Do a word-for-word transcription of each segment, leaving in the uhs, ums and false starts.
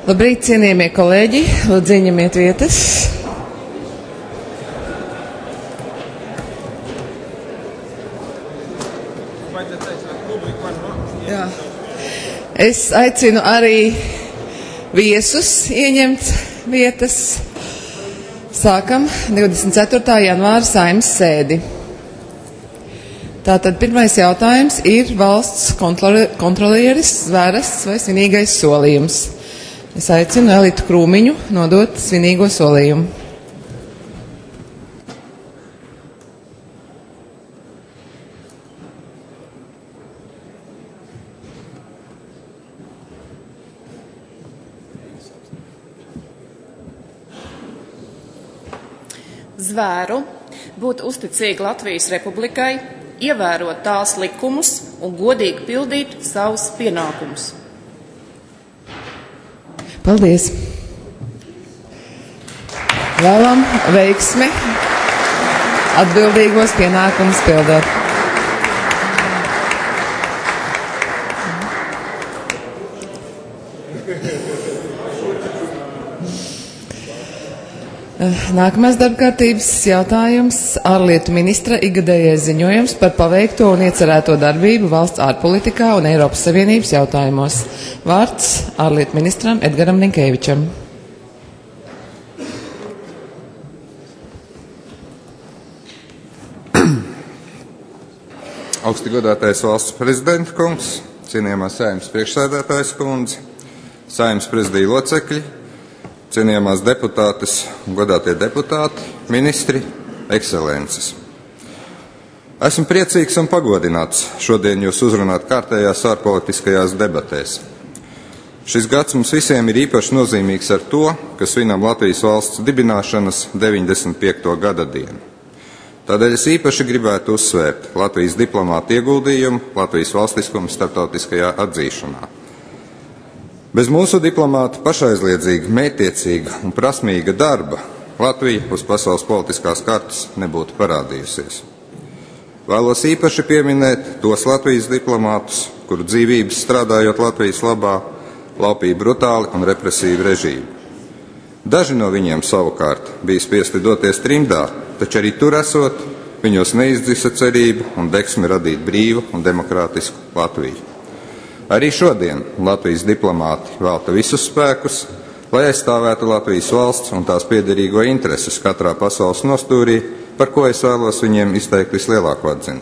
Labrīt, cienījamie kolēģi, lūdzu ieņemiet vietas. Jā. Es aicinu arī viesus ieņemt vietas. Sākam divdesmit ceturtā janvāra Saeimas sēdi. Tātad pirmais jautājums ir valsts kontrolieris Zveras vai svinīgais solījums. Es aicinu Elitu Krūmiņu nodot svinīgo solījumu. Zvēru būt uzticīgi Latvijas Republikai, ievērot tās likumus un godīgi pildīt savus pienākumus. Paldies! Vēlam veiksmi atbildīgos pienākumus pildot. Nākamais darbkārtības jautājums - ārlietu ministra ikgadējais ziņojums par paveikto un iecerēto darbību valsts ārpolitikā un Eiropas Savienības jautājumos. Vārds ārlietu ministram Edgaram Rinkēvičam. Augsti godātais valsts prezidenta kungs, cienījamā Saeimas priekšsēdētājas kundze, Saeimas prezidija locekļi, cienījamās deputātes un godātie deputāti, ministri, ekscelences. Esmu priecīgs un pagodināts šodien jūs uzrunāt kārtējās ārpolitiskajās debatēs. Šis gads mums visiem ir īpaši nozīmīgs ar to, ka svinam Latvijas valsts dibināšanas deviņdesmit piekto gada dienu. Tādēļ es īpaši gribētu uzsvērt Latvijas diplomātu ieguldījumu Latvijas valstiskuma starptautiskajā atzīšanā. Bez mūsu diplomāta pašaizliedzīga, mērķtiecīga un prasmīga darba Latvija uz pasaules politiskās kartes nebūtu parādījusies. Vēlos īpaši pieminēt tos Latvijas diplomātus, kuru dzīvības strādājot Latvijas labā, laupīja brutāli un represīvi režīmi. Daži no viņiem savukārt bija spiesti doties trimdā, taču arī tur esot, viņos neizdzisa cerība un deksme radīt brīvu un demokrātisku Latviju. Arī šodien Latvijas diplomāti velta visus spēkus, lai aizstāvētu Latvijas valsts un tās piederīgo intereses katrā pasaules nostūrī, par ko es vēlos viņiem izteikt vislielāko atziņu.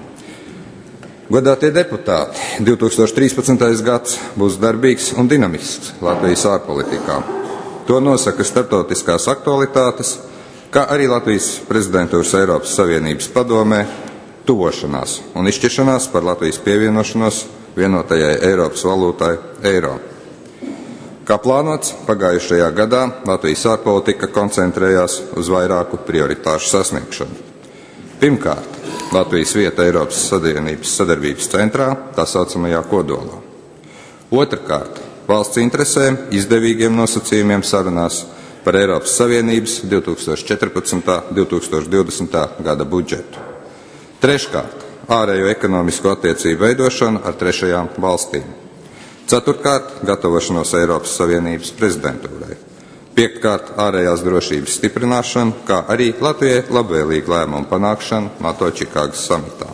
Godātie deputāti, divi tūkstoši trīspadsmitais gads būs darbīgs un dinamisks Latvijas ārpolitikā. To nosaka starptautiskās aktualitātes, kā arī Latvijas prezidentūras Eiropas Savienības padomē tuvošanās un izšķiršanās par Latvijas pievienošanos vienotajai Eiropas valūtai eiro. Kā plānots, pagājušajā gadā Latvijas ārpolitika koncentrējās uz vairāku prioritāšu sasniegšanu. Pirmkārt, Latvijas vieta Eiropas Savienības sadarbības centrā, tā saucamajā kodolā. Otrkārt, valsts interesēm izdevīgiem nosacījumiem sarunās par Eiropas Savienības divi tūkstoši četrpadsmitā un divi tūkstoši divdesmitā gada budžetu. Treškārt, ārējo ekonomisko attiecību veidošanu ar trešajām valstīm. Ceturtkārt, gatavošanos Eiropas Savienības prezidentūrai. Piektkārt, ārējās drošības stiprināšana, kā arī Latvijai labvēlīga lēmuma panākšana NATO Čikāgas samitā.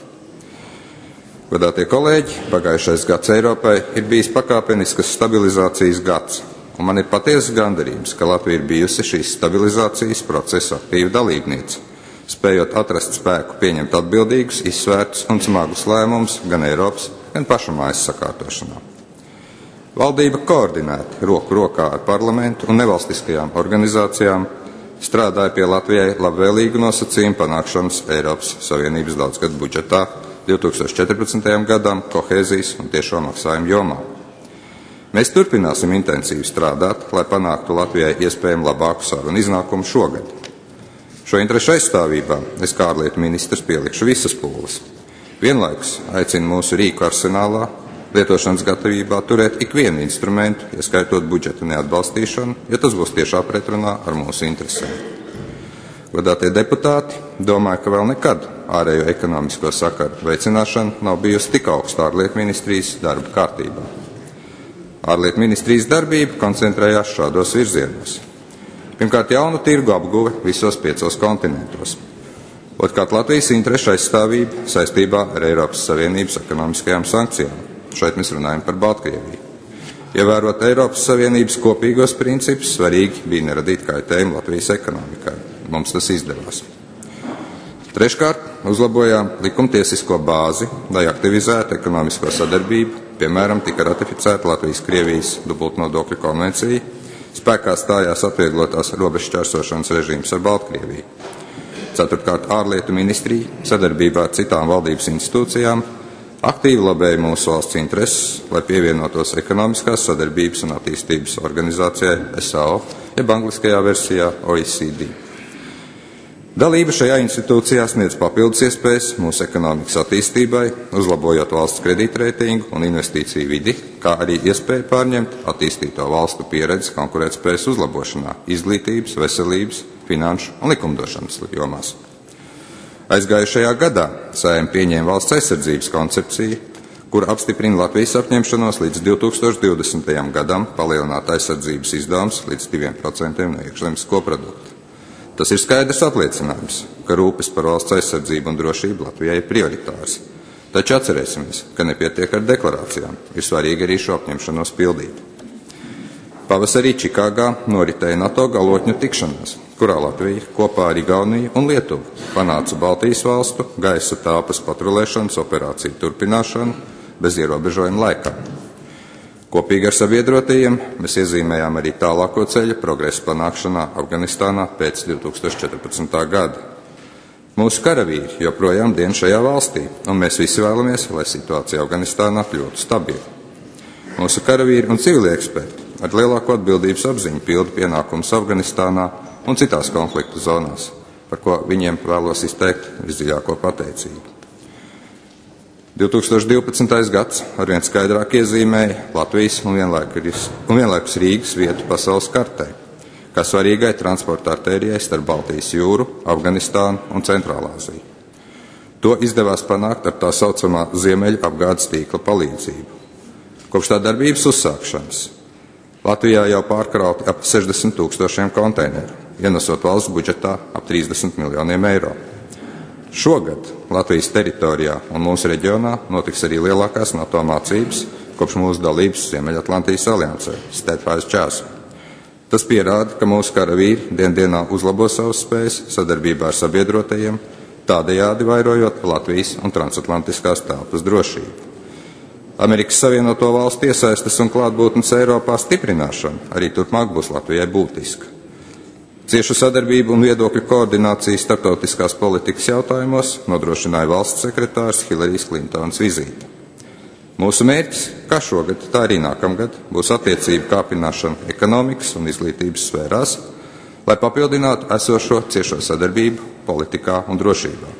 Godātie kolēģi, pagājušais gads Eiropai ir bijis pakāpeniskas stabilizācijas gads, un man ir patiesas gandarījums, ka Latvija ir bijusi šīs stabilizācijas procesa aktīva dalībniece, spējot atrast spēku pieņemt atbildīgus, izsvērtus un smagus lēmumus gan Eiropas, gan pašu mājas sakārtošanā. Valdība koordinēti roku rokā ar parlamentu un nevalstiskajām organizācijām strādāja pie Latvijai labvēlīgu nosacījumu panākšanas Eiropas Savienības daudzgadu budžetā divi tūkstoši četrpadsmitajam gadam kohēzijas un tiešo maksājumu jomā. Mēs turpināsim intensīvi strādāt, lai panāktu Latvijai iespējami labāku sarunu iznākumu šogad. Šo interešu aizstāvībā es kā ārlietu ministrs pielikšu visas pūles. Vienlaikus aicinu mūsu rīku arsenālā lietošanas gatavībā turēt ikvienu instrumentu, ieskaitot budžeta neatbalstīšanu, ja tas būs tiešā pretrunā ar mūsu interesēm. Godātie deputāti, domāju, ka vēl nekad ārējo ekonomisko sakaru veicināšana nav bijusi tik augsta ārlietu ministrijas darba kārtībā. Ārlietu ministrijas darbība koncentrējās šādos virzienos. Pirmkārt, jaunu tirgu apguve visos piecos kontinentos. Otrkārt, Latvijas interešu aizstāvība saistībā ar Eiropas Savienības ekonomiskajām sankcijām. Šeit mēs runājam par Baltkrieviju. Ievērot Eiropas Savienības kopīgos principus, svarīgi bija neradīt kaitējumu Latvijas ekonomikai. Mums tas izdevās. Treškārt, uzlabojām likumtiesisko bāzi, lai aktivizētu ekonomisko sadarbību. Piemēram, tika ratificēta Latvijas-Krievijas dubultnodokļu konvencija, spēkā stājās atvieglotās robežšķērsošanas režīms ar Baltkrieviju. Ceturtkārt, ārlietu ministrija sadarbībā ar citām valdības institūcijām aktīvi lobēja mūsu valsts intereses, lai pievienotos ekonomiskās sadarbības un attīstības organizācijai S A O, jeb angliskajā versijā O E C D. Dalība šajā institūcijā sniedz papildus iespējas mūsu ekonomikas attīstībai, uzlabojot valsts kredītreitingu un investīciju vidi, kā arī iespēju pārņemt attīstīto valstu pieredzi konkurētspējas uzlabošanā, izglītības, veselības, finanšu un likumdošanas jomās. Aizgājušajā gadā Saeima pieņēma valsts aizsardzības koncepciju, kura apstiprina Latvijas apņemšanos līdz divi tūkstoši divdesmitajam gadam palielināt aizsardzības izdevumus līdz diviem procentiem no iekšzemes koprodukta. Tas ir skaidrs apliecinājums, ka rūpes par valsts aizsardzību un drošību Latvijai ir prioritārs. Taču atcerēsimies, ka nepietiek ar deklarācijām, ir svarīgi arī šo apņemšanos pildīt. Pavasarī Čikāgā noritēja NATO galotņu tikšanās, kurā Latvija kopā ar Igauniju un Lietuvu panāca Baltijas valstu gaisa telpas patrulēšanas operāciju turpināšanu bez ierobežojuma laikā. Kopīgi ar sabiedrotajiem mēs iezīmējām arī tālāko ceļu progresu panākšanā Afganistānā pēc divi tūkstoši četrpadsmitā gada. Mūsu karavīri joprojām dien šajā valstī, un mēs visi vēlamies, lai situācija Afganistānā kļūtu stabila. Mūsu karavīri un civilie eksperti ar lielāko atbildības apziņu pilda pienākumus Afganistānā un citās konfliktu zonās, par ko viņiem vēlos izteikt visdziļāko pateicību. divi tūkstoši divpadsmitais gads arvien skaidrāk iezīmēja Latvijas un vienlaikus, un vienlaikus Rīgas vietu pasaules kartē, kā svarīgai transporta artērijai starp Baltijas jūru, Afganistānu un Centrālāziju. To izdevās panākt ar tā saucamā ziemeļu apgādes tīkla palīdzību. Kopš tā darbības uzsākšanas Latvijā jau pārkrauti ap sešdesmit tūkstošiem konteineru, ienesot valsts budžetā ap trīsdesmit miljoniem eiro. Šogad Latvijas teritorijā un mūsu reģionā notiks arī lielākās NATO mācības kopš mūsu dalības Ziemeļatlantijas aliansē, Steadfast Jazz. Tas pierāda, ka mūsu karavīri dien dienā uzlabo savas spējas sadarbībā ar sabiedrotajiem, tādējādi vairojot Latvijas un transatlantiskās telpas drošību. Amerikas Savienoto Valstu iesaistes un klātbūtnes Eiropā stiprināšana arī turpmāk būs Latvijai būtiska. Ciešu sadarbību un viedokļu koordināciju starptautiskās politikas jautājumos nodrošināja valsts sekretārs Hilarijas Klintons vizīte. Mūsu mērķis, kā šogad, tā arī nākamgad, būs attiecību kāpināšana ekonomikas un izglītības sfērās, lai papildinātu esošo ciešo sadarbību politikā un drošībā.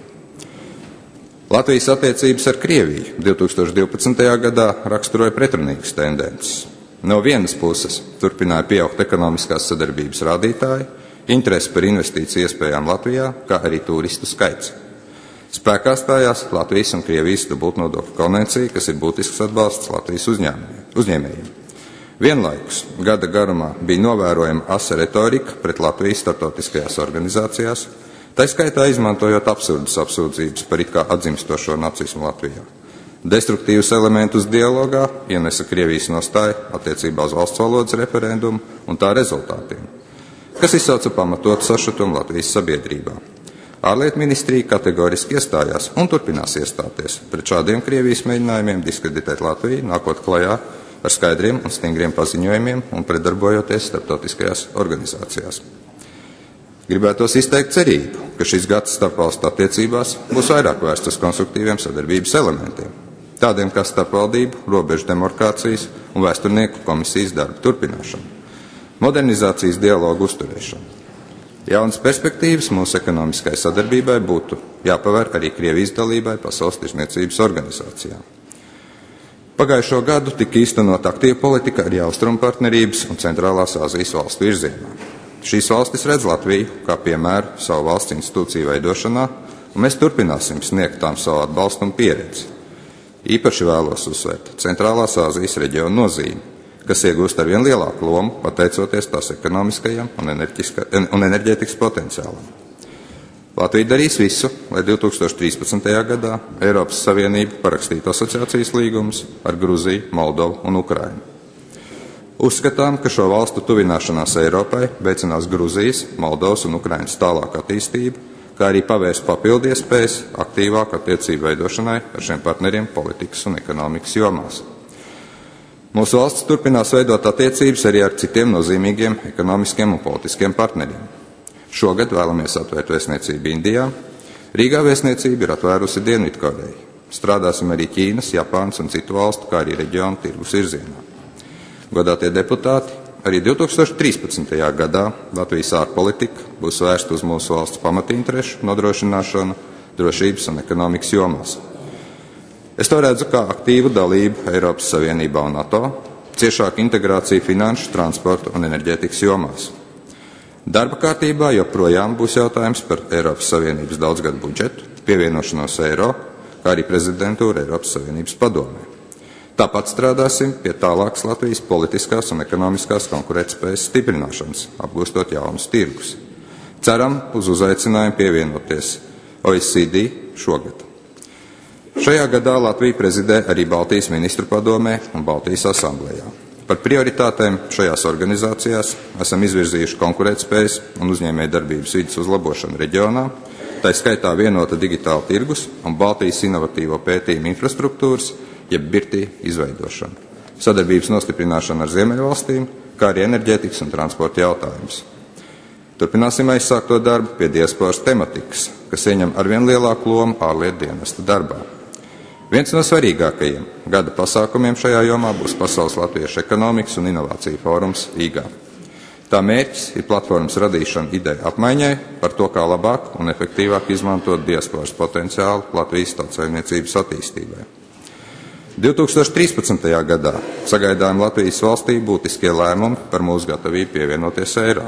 Latvijas attiecības ar Krieviju divi tūkstoši divpadsmitajā gadā raksturoja pretrunīgas tendences. No vienas puses turpināja pieaugt ekonomiskās sadarbības rādītāji, interesi par investīciju iespējām Latvijā, kā arī turistu skaits. Spēkā stājās Latvijas un Krievijas dubultnodokļu konvencija, kas ir būtisks atbalsts Latvijas uzņēmējiem. Vienlaikus gada garumā bija novērojama asa retorika pret Latvijas starptautiskajās organizācijās, tā skaitā izmantojot absurdas apsūdzības par it kā atzimstošo nacismu Latvijā. Destruktīvus elementus dialogā ienesa Krievijas nostāja attiecībā uz valsts valodas referendumu un tā rezultātiem, kas izsauca pamatotu sašutumu Latvijas sabiedrībā. Ārlietu ministrija kategoriski iestājās un turpinās iestāties pret šādiem Krievijas mēģinājumiem diskreditēt Latviju, nākot klajā ar skaidriem un stingriem paziņojumiem un pretdarbojoties starptautiskajās organizācijās. Gribētos izteikt cerību, ka šis gads starpvalstu attiecībās būs vairāk vērsts uz konstruktīviem sadarbības elementiem, tādiem kā starpvaldību, robežu demarkācijas un vēsturnieku komisijas darba turpināšana, modernizācijas dialogu uzturēšana. Jaunas perspektīvas mūsu ekonomiskai sadarbībai būtu jāpavēr arī Krievijas dalībai Pasaules tirdzniecības organizācijām. Pagājušo gadu tika īstenot aktīva politika arī Austrumu partnerības un Centrālās Āzijas valstu virzienā. Šīs valstis redz Latviju kā piemēru savu valsts institūciju veidošanā, un mēs turpināsim sniegt tām savu atbalstu un pieredzi. Īpaši vēlos uzsvērt Centrālās Āzijas reģionu nozīmi, kas iegūst arvien lielāku lomu, pateicoties tās ekonomiskajam un, un enerģētikas potenciālam. Latvija darīs visu, lai divs tūkstoši trīspadsmitajā gadā Eiropas Savienība parakstītu asociācijas līgumus ar Gruziju, Moldovu un Ukrainu. Uzskatām, ka šo valstu tuvināšanās Eiropai veicinās Gruzijas, Moldovas un Ukrainas tālāku attīstību, kā arī pavērs papildu iespējas aktīvāku attiecību veidošanai ar šiem partneriem politikas un ekonomikas jomās. Mūsu valsts turpinās veidot attiecības arī ar citiem nozīmīgiem ekonomiskiem un politiskiem partneriem. Šogad vēlamies atvērt vēstniecību Indijā. Rīgā vēstniecība ir atvērusi Dienvidkoreju. Strādāsim arī Ķīnas, Japānas un citu valstu, kā arī reģionu tirgus virzienā. Godātie deputāti, arī divs tūkstoši trīspadsmitajā gadā Latvijas ārpolitika būs vērsta uz mūsu valsts pamatinterešu nodrošināšanu drošības un ekonomikas jomās. Es to redzu kā aktīvu dalību Eiropas Savienībā un NATO, ciešāku integrāciju finanšu, transporta un enerģētikas jomās. Darba kārtībā joprojām būs jautājums par Eiropas Savienības daudzgadu budžetu, pievienošanos eiro, kā arī prezidentūra Eiropas Savienības padomē. Tāpat strādāsim pie tālākas Latvijas politiskās un ekonomiskās konkurētspējas stiprināšanas, apgūstot jaunus tirgus. Ceram uz uzaicinājumu pievienoties O E C D šogad. Šajā gadā Latvija prezidē arī Baltijas ministru padomē un Baltijas asamblējā. Par prioritātēm šajās organizācijās esam izvirzījuši konkurētspējas un uzņēmēju darbības vidas uzlabošanu reģionā, tā skaitā vienota digitāla tirgus un Baltijas inovatīvo pētījumu infrastruktūras, jeb birtī izveidošanu, sadarbības nostiprināšanu ar Ziemeļvalstīm, kā arī enerģētikas un transporta jautājumus. Turpināsim aizsākto darbu pie diasporas tematikas, kas ieņem arvien lielāku lomu ārlietu dienesta darbā. Viens no svarīgākajiem gada pasākumiem šajā jomā būs Pasaules latviešu ekonomikas un inovāciju fórums Rīgā. Tā mērķis ir platformas radīšana ideju apmaiņai par to, kā labāk un efektīvāk izmantot diasporas potenciālu Latvijas tautsaimniecības attīstībai. divs tūkstoši trīspadsmitajā gadā sagaidām Latvijas valstī būtiskie lēmumi par mūsu gatavību pievienoties eiro.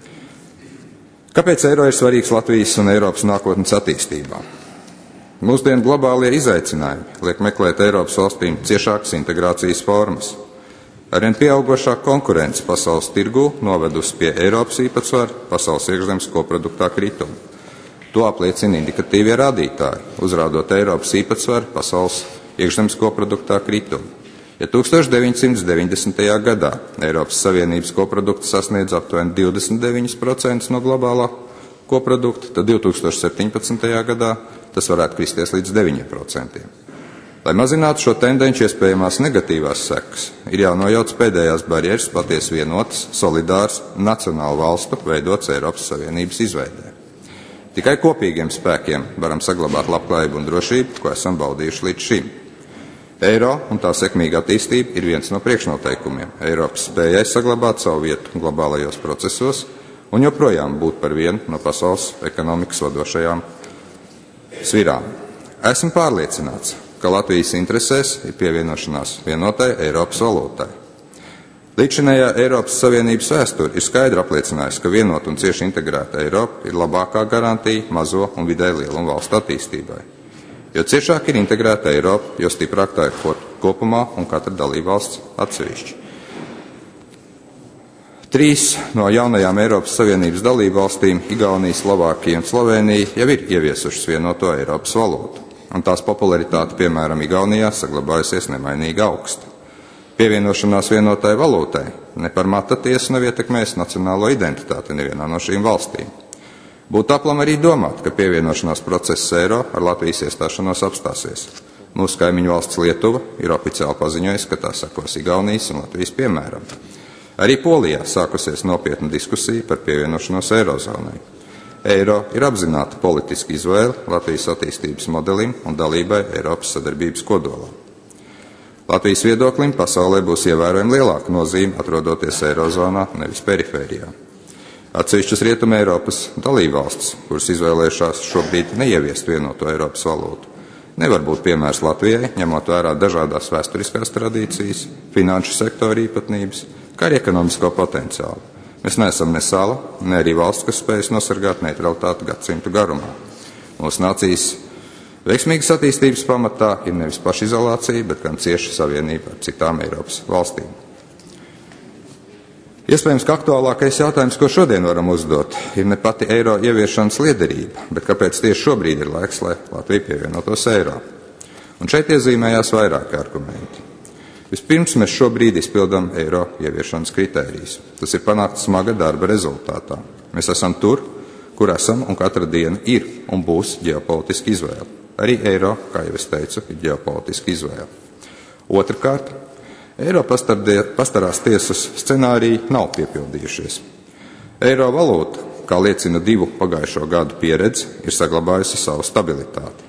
Kāpēc eiro ir svarīgs Latvijas un Eiropas nākotnes attīstībā? Mūsdienu globālie izaicinājumi liek meklēt Eiropas valstīm ciešākas integrācijas formas. Arvien pieaugošā konkurence pasaules tirgū novedusi pie Eiropas īpatsvara pasaules iekšzemes koproduktā krituma. To apliecina indikatīvie rādītāji, uzrādot Eiropas īpatsvaru pasaules iekšzemes koproduktā kritumu. Ja tūkstoš deviņsimt deviņdesmitajā gadā Eiropas Savienības koprodukts sasniedz aptuveni divdesmit deviņus procentus no globālā koprodukta, tad divs tūkstoši septiņpadsmitajā gadā tas varētu kristies līdz deviņiem procentiem. Lai mazinātu šo tendenci iespējamās negatīvās sekas, ir jānojauc pēdējās barjeras patiesi vienotas, solidārs, nacionālu valstu veidots Eiropas Savienības izveidē. Tikai kopīgiem spēkiem varam saglabāt labklājību un drošību, ko esam baudījuši līdz šim. Eiro un tā sekmīga attīstība ir viens no priekšnoteikumiem Eiropas spējai saglabāt savu vietu globālajos procesos un joprojām būt par vienu no pasaules ekonomikas vadošajām svirām. Esmu pārliecināts, ka Latvijas interesēs ir pievienošanās vienotai Eiropas valūtai. Līdzinējā Eiropas Savienības vēsture ir skaidri apliecinājusi, ka vienota un cieši integrēta Eiropa ir labākā garantija mazo un vidēji lielumu valstu attīstībai. Jo ciešāk ir integrēta Eiropa, jo stiprāk tā ir kopumā un katra dalībvalsts atsevišķi. Trīs no jaunajām Eiropas Savienības dalībvalstīm, Igaunija, Slovākija un Slovēnija, jau ir ieviesušas vienoto Eiropas valūtu, un tās popularitāte, piemēram, Igaunijā, saglabājusies nemainīgi augsta. Pievienošanās vienotai valūtai ne par mata tiesu nav ietekmējis nacionālo identitāti nevienā no šīm valstīm. Būtu aplam arī domāt, ka pievienošanās process eiro ar Latvijas iestāšanos apstāsies. Mūsu kaimiņu valsts Lietuva ir oficiāli paziņojusi, ka tā sekos Igaunijas un Latvijas piemēram. Arī Polijā sākusies nopietna diskusija par pievienošanos eirozonai. Eiro ir apzināta politiska izvēle Latvijas attīstības modelim un dalībai Eiropas sadarbības kodolā. Latvijas viedoklim pasaulē būs ievērojami lielāka nozīme atrodoties eirozonā, nevis perifērijā. Atsevišķas Rietuma Eiropas dalībvalstis, kuras izvēlējušās šobrīd neieviest vienoto Eiropas valūtu, nevar būt piemērs Latvijai, ņemot vērā dažādās vēsturiskās tradīcijas, finanšu sektora īpatnības, kā arī ekonomisko potenciālu. Mēs neesam ne sala, ne arī valsts, kas spējas nosargāt neutralitāti gadsimtu garumā. Mūsu nācijas veiksmīgas attīstības pamatā ir nevis pašizolācija, bet gan cieša savienība ar citām Eiropas valstīm. Iespējams, ka aktuālākais jautājums, ko šodien varam uzdot, ir ne pati eiro ieviešanas liederība, bet kāpēc tieši šobrīd ir laiks, lai Latvija pievienotos eiro. Un šeit iezīmējās vairāki argumenti. Vispirms mēs šobrīd izpildām eiro ieviešanas kritērijus. Tas ir panākts smaga darba rezultātā. Mēs esam tur, kur esam, un katra diena ir un būs ģeopolitiska izvēle. Arī eiro, kā jau es teicu, ir ģeopolitiska izvēle. Otrkārt, eiro pastarās tiesas scenāriji nav piepildījušies. Eiro valūta, kā liecina divu pagājušo gadu pieredze, ir saglabājusi savu stabilitāti.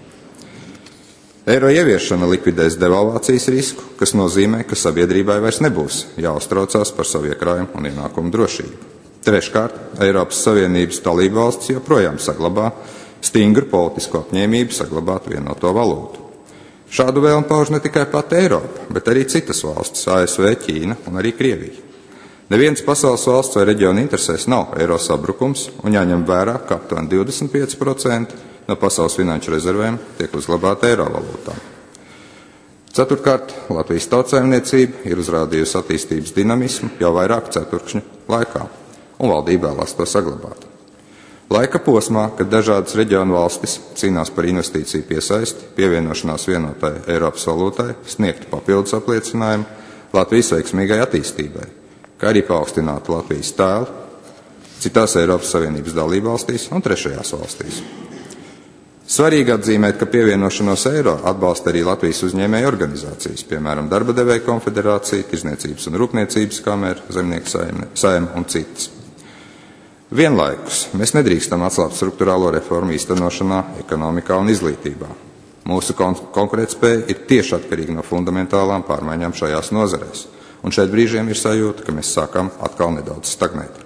Eiro ieviešana likvidēs devalvācijas risku, kas nozīmē, ka sabiedrībai vairs nebūs jāuztraucās par savu iekrājumu un ienākumu drošību. Treškārt, Eiropas Savienības dalībvalstis joprojām saglabā stingru politisku apņēmību saglabāt vienoto valūtu. Šādu vēlmu pauž ne tikai pati Eiropa, bet arī citas valstis – A S V, Ķīna un arī Krievija. Neviens pasaules valsts vai reģiona interesēs nav eiro sabrukums un jāņem vērā, ka aptuveni divdesmit pieci procenti no pasaules finanšu rezervēm tiek uzglabāta eiro valūtā. Ceturtkārt, Latvijas tautsaimniecība ir uzrādījusi attīstības dinamismu jau vairāk ceturkšņu laikā, un valdība vēlās to saglabāt. Laika posmā, kad dažādas reģionu valstis cīnās par investīciju piesaisti, pievienošanās vienotai Eiropas valūtai, sniegtu papildus apliecinājumu Latvijas veiksmīgai attīstībai, kā arī paaugstinātu Latvijas tēlu citās Eiropas Savienības dalībvalstīs un trešajās valstīs. Svarīgi atzīmēt, ka pievienošanos eiro atbalsta arī Latvijas uzņēmēju organizācijas, piemēram, Darba devēju konfederācija, Tirzniecības un Rūpniecības kamera, Zemnieku saime un citas. Vienlaikus mēs nedrīkstam atslābt struktūrālo reformu īstenošanā, ekonomikā un izglītībā. Mūsu kon konkurētspēja ir tieši atkarīga no fundamentālām pārmaiņām šajās nozarēs, un šeit brīžiem ir sajūta, ka mēs sākam atkal nedaudz stagnēt.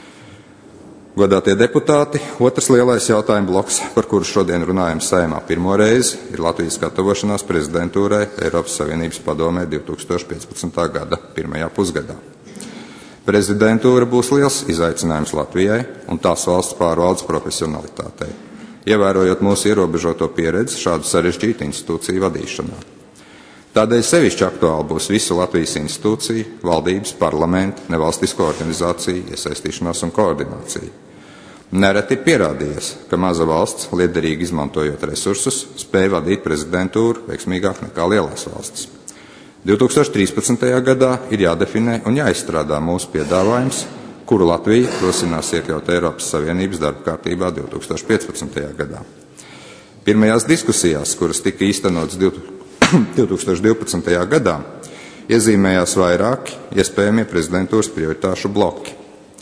Godātie deputāti, otrs lielais jautājuma bloks, par kuru šodien runājam Saeimā pirmo reizi, ir Latvijas gatavošanās prezidentūrai Eiropas Savienības padomē divi tūkstoši piecpadsmitā gada pirmajā pusgadā. Prezidentūra būs liels izaicinājums Latvijai un tās valsts pārvaldes profesionalitātei, ievērojot mūsu ierobežoto pieredzi šādu sarežģītu institūciju vadīšanā. Tādēļ sevišķi aktuāli būs visu Latvijas institūciju, valdības, parlamenta, nevalstisko organizāciju iesaistīšanās un koordinācija. Nereti ir pierādījies, ka maza valsts, liederīgi izmantojot resursus, spēj vadīt prezidentūru veiksmīgāk nekā lielās valstis. divi tūkstoši trīspadsmitajā gadā ir jādefinē un jāizstrādā mūsu piedāvājums, kuru Latvija rosinās iekļaut Eiropas Savienības darba kārtībā divi tūkstoši piecpadsmitajā gadā. Pirmajās diskusijās, kuras tika īstenotas divi tūkstoši divpadsmitajā gadā, iezīmējās vairāki iespējamie prezidentūras prioritāšu bloki.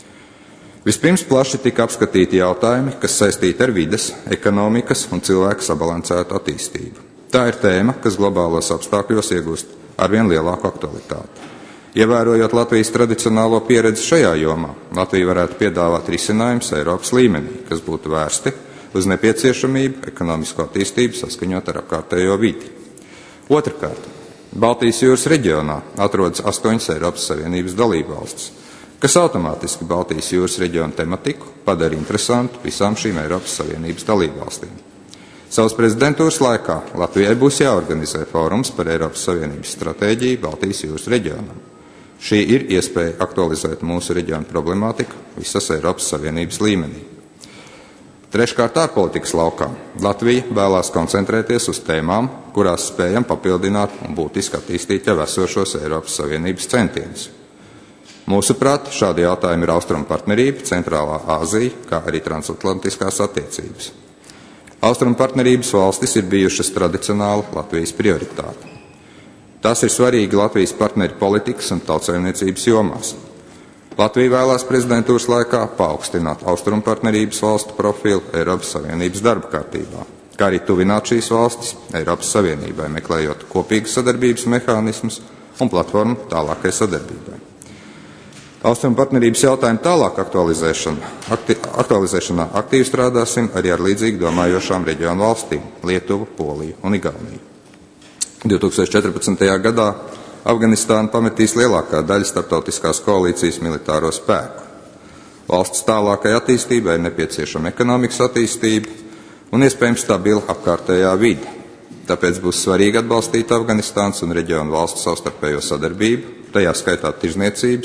Vispirms plaši tika apskatīti jautājumi, kas saistīti ar vides, ekonomikas un cilvēku sabalansētu attīstību. Tā ir tēma, kas globālos apstākļos iegūst arvien lielāku aktualitāti. Ievērojot Latvijas tradicionālo pieredzi šajā jomā, Latvija varētu piedāvāt risinājumus Eiropas līmenī, kas būtu vērsti uz nepieciešamību ekonomisko attīstību saskaņot ar apkārtējo vidi. Otrkārt, Baltijas jūras reģionā atrodas astoņas Eiropas Savienības dalībvalstis, kas automātiski Baltijas jūras reģiona tematiku padara interesantu visām šīm Eiropas Savienības dalībvalstīm. Savas prezidentūras laikā Latvijai būs jāorganizē fórums par Eiropas Savienības stratēģiju Baltijas jūras reģionam. Šī ir iespēja aktualizēt mūsu reģionu problemātiku visas Eiropas Savienības līmenī. Treškārt, ārpolitikas laukā Latvija vēlās koncentrēties uz tēmām, kurās spējam papildināt un būtiski attīstīt jau esošos Eiropas Savienības centienus. Mūsuprāt, šādi jautājumi ir Austrumu partnerība, Centrālā Āzija, kā arī transatlantiskās attiecības. Austrumu partnerības valstis ir bijušas tradicionāli Latvijas prioritāte. Tās ir svarīgi Latvijas partneri politikas un tautsaimniecības jomās. Latvija vēlās prezidentūras laikā paaugstināt Austrumu partnerības valstu profilu Eiropas Savienības darba kārtībā, kā arī tuvināt šīs valstis Eiropas Savienībai, meklējot kopīgas sadarbības mehānismus un platformu tālākai sadarbībai. Austrumu partnerības jautājumu tālāk aktualizēšana, akti, aktualizēšanā aktīvi strādāsim arī ar līdzīgi domājošām reģionu valstīm – Lietuvu, Poliju un Igauniju. divi tūkstoši četrpadsmitajā gadā Afganistāna pametīs lielākā daļa starptautiskās koalīcijas militāro spēku. Valsts tālākai attīstībai ir nepieciešama ekonomikas attīstība un iespējams stabila apkārtējā vide. Tāpēc būs svarīgi atbalstīt Afganistānas un reģionu valstu savstarpējo sadarbību, tajā skaitā tirzniecības,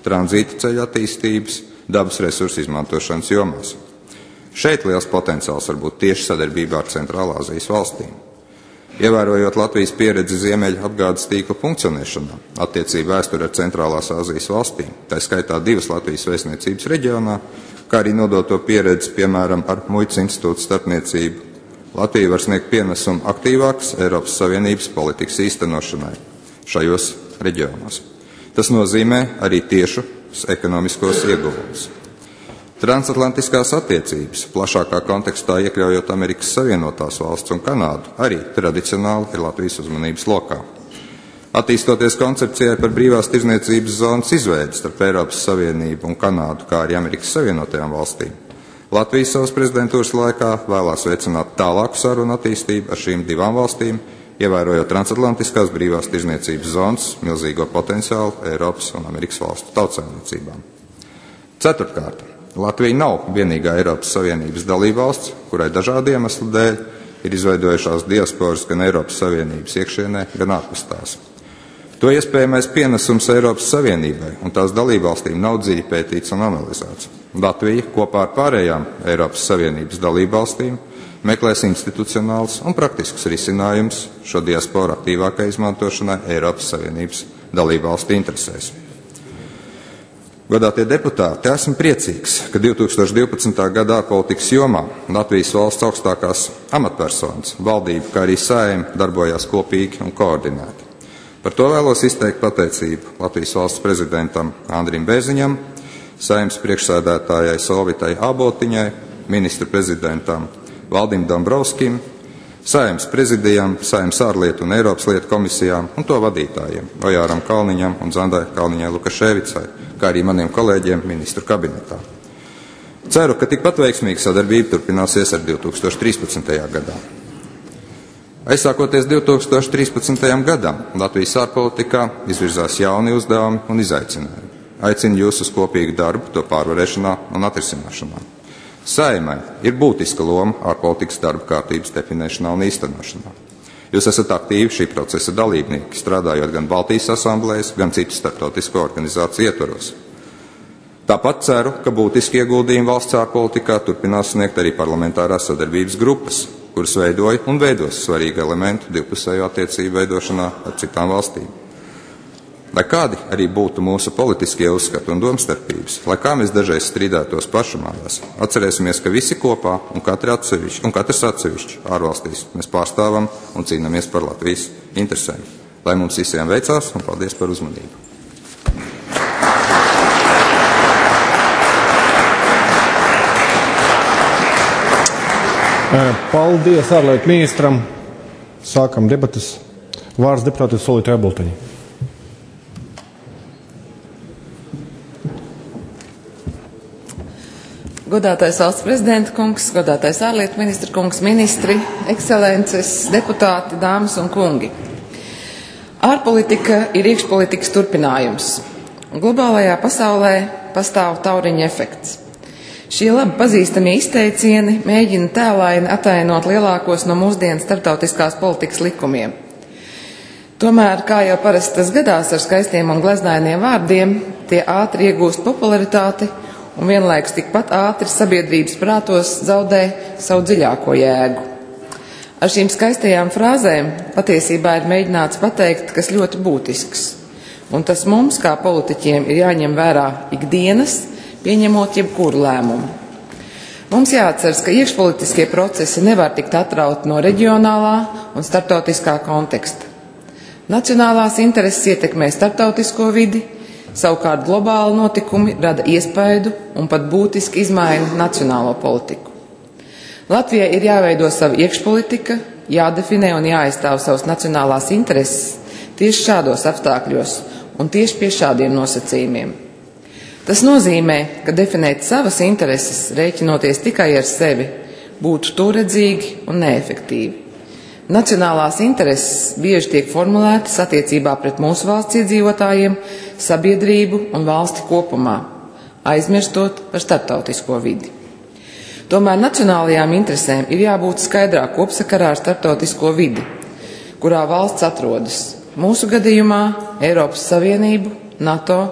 tranzīta ceļu attīstības, dabas resursu izmantošanas jomās. Šeit liels potenciāls var būt tieši sadarbībā ar Centrālāzijas valstīm. Ievērojot Latvijas pieredzi ziemeļu apgādes tīkla funkcionēšanā, attiecību vēsturi ar Centrālās Āzijas valstīm, tā skaitā divas Latvijas vēstniecības reģionā, kā arī nodoto pieredzi, piemēram, ar Muitas institūta starpniecību, Latvija var sniegt pienesumu aktīvākas Eiropas Savienības politikas īstenošanai šajos reģionos. Tas nozīmē arī tiešus ekonomiskos ieguvumus. Transatlantiskās attiecības, plašākā kontekstā iekļaujot Amerikas Savienotās valsts un Kanādu, arī tradicionāli ir Latvijas uzmanības lokā. Attīstoties koncepcijai par brīvās tirdzniecības zonas izveidi starp Eiropas Savienību un Kanādu, kā arī Amerikas Savienotajām valstīm, Latvijas savas prezidentūras laikā vēlās veicināt tālāku sarunu attīstību ar šīm divām valstīm, ievērojot transatlantiskās brīvās tirdzniecības zonas milzīgo potenciālu Eiropas un Amerikas valstu tautsaimniecībām. Ceturtkārt, Latvija nav vienīgā Eiropas Savienības dalībvalsts, kurai dažādu iemeslu dēļ ir izveidojušās diasporas gan Eiropas Savienības iekšienē, gan ārpus tās. To iespējamais pienesums Eiropas Savienībai un tās dalībvalstīm nav dziļi pētīts un analizēts. Latvija kopā ar pārējām Eiropas Savienības dalībvalstīm meklēs institucionāls un praktisks risinājums šo diasporu aktīvākai izmantošanai Eiropas Savienības dalībvalstu interesēs. Godātie deputāti, esmu priecīgs, ka divi tūkstoši divpadsmitā gada ārpolitikas jomā Latvijas valsts augstākās amatpersonas, valdība, kā arī Saeima darbojās kopīgi un koordinēti. Par to vēlos izteikt pateicību Latvijas valsts prezidentam Andrim Bērziņam, Saeimas priekšsēdētājai Solvitai Āboltiņai, ministru prezidentam Valdim Dombrovskim, Saeimas prezidijam, Saeimas ārlietu un Eiropas lietu komisijām un to vadītājiem Ojāram Kalniņam un Zandai Kalniņai Lukaševicai, kā arī maniem kolēģiem ministru kabinetā. Ceru, ka tikpat veiksmīga sadarbība turpināsies ar divi tūkstoši trīspadsmitajā gadā. Aizsākoties divi tūkstoši trīspadsmitajam gadam, Latvijas ārpolitikā izvirzās jauni uzdevumi un izaicinājumi. Aicinu jūs uz kopīgu darbu to pārvarēšanā un atrisināšanā. Saeimai ir būtiska loma ārpolitikas darba kārtības definēšanā un īstenošanā. Jūs esat aktīvi šī procesa dalībnieki, strādājot gan Baltijas asamblējas, gan citu starptautisko organizāciju ietvaros. Tāpat ceru, ka būtiski ieguldījumi valsts ārpolitikā turpinās sniegt arī parlamentārās sadarbības grupas, kuras veidoja un veidos svarīgu elementu divpusējo attiecību veidošanā ar citām valstīm. Lai kādi arī būtu mūsu politiskie uzskati un domstarpības, lai kā mēs dažreiz strīdētos pašamājās, atcerēsimies, ka visi kopā un, atsevišķi, un katrs atsevišķi ārvalstīs mēs pārstāvam un cīnāmies par Latvijas interesēm. Lai mums visiem veicās un paldies par uzmanību. Paldies ārlietu ministram. Sākam debatas. Vārds deputātai Solitai Āboltiņai. Godātais valsts prezidenta kungs, godātais ārlietu ministra kungs, ministri, ekscelences, deputāti, dāmas un kungi. Ārpolitika ir iekšpolitikas turpinājums. Globālajā pasaulē pastāv tauriņa efekts. Šie labi pazīstamie izteicieni mēģina tēlaini atainot lielākos no mūsdienu starptautiskās politikas likumiem. Tomēr, kā jau parasti tas gadās ar skaistiem un gleznainiem vārdiem, tie ātri iegūst popularitāti un vienlaikus tikpat ātri sabiedrības prātos zaudē savu dziļāko jēgu. Ar šīm skaistajām frāzēm patiesībā ir mēģināts pateikt, kas ļoti būtisks, un tas mums, kā politiķiem, ir jāņem vērā ikdienas, pieņemot jebkuru lēmumu. Mums jāatceras, ka iekšpolitiskie procesi nevar tikt atrauti no reģionālā un starptautiskā konteksta. Nacionālās intereses ietekmē starptautisko vidi, savukārt globāli notikumi rada iespaidu un pat būtiski izmaina nacionālo politiku. Latvijai ir jāveido sava iekšpolitika, jādefinē un jāaizstāv savas nacionālās intereses tieši šādos apstākļos un tieši pie šādiem nosacījumiem. Tas nozīmē, ka definēt savas intereses, rēķinoties tikai ar sevi, būtu tūredzīgi un neefektīvi. Nacionālās intereses bieži tiek formulētas attiecībā pret mūsu valsts iedzīvotājiem, sabiedrību un valsti kopumā, aizmirstot par starptautisko vidi. Tomēr nacionālajām interesēm ir jābūt skaidrā kopsakarā ar starptautisko vidi, kurā valsts atrodas. Mūsu gadījumā Eiropas Savienību, NATO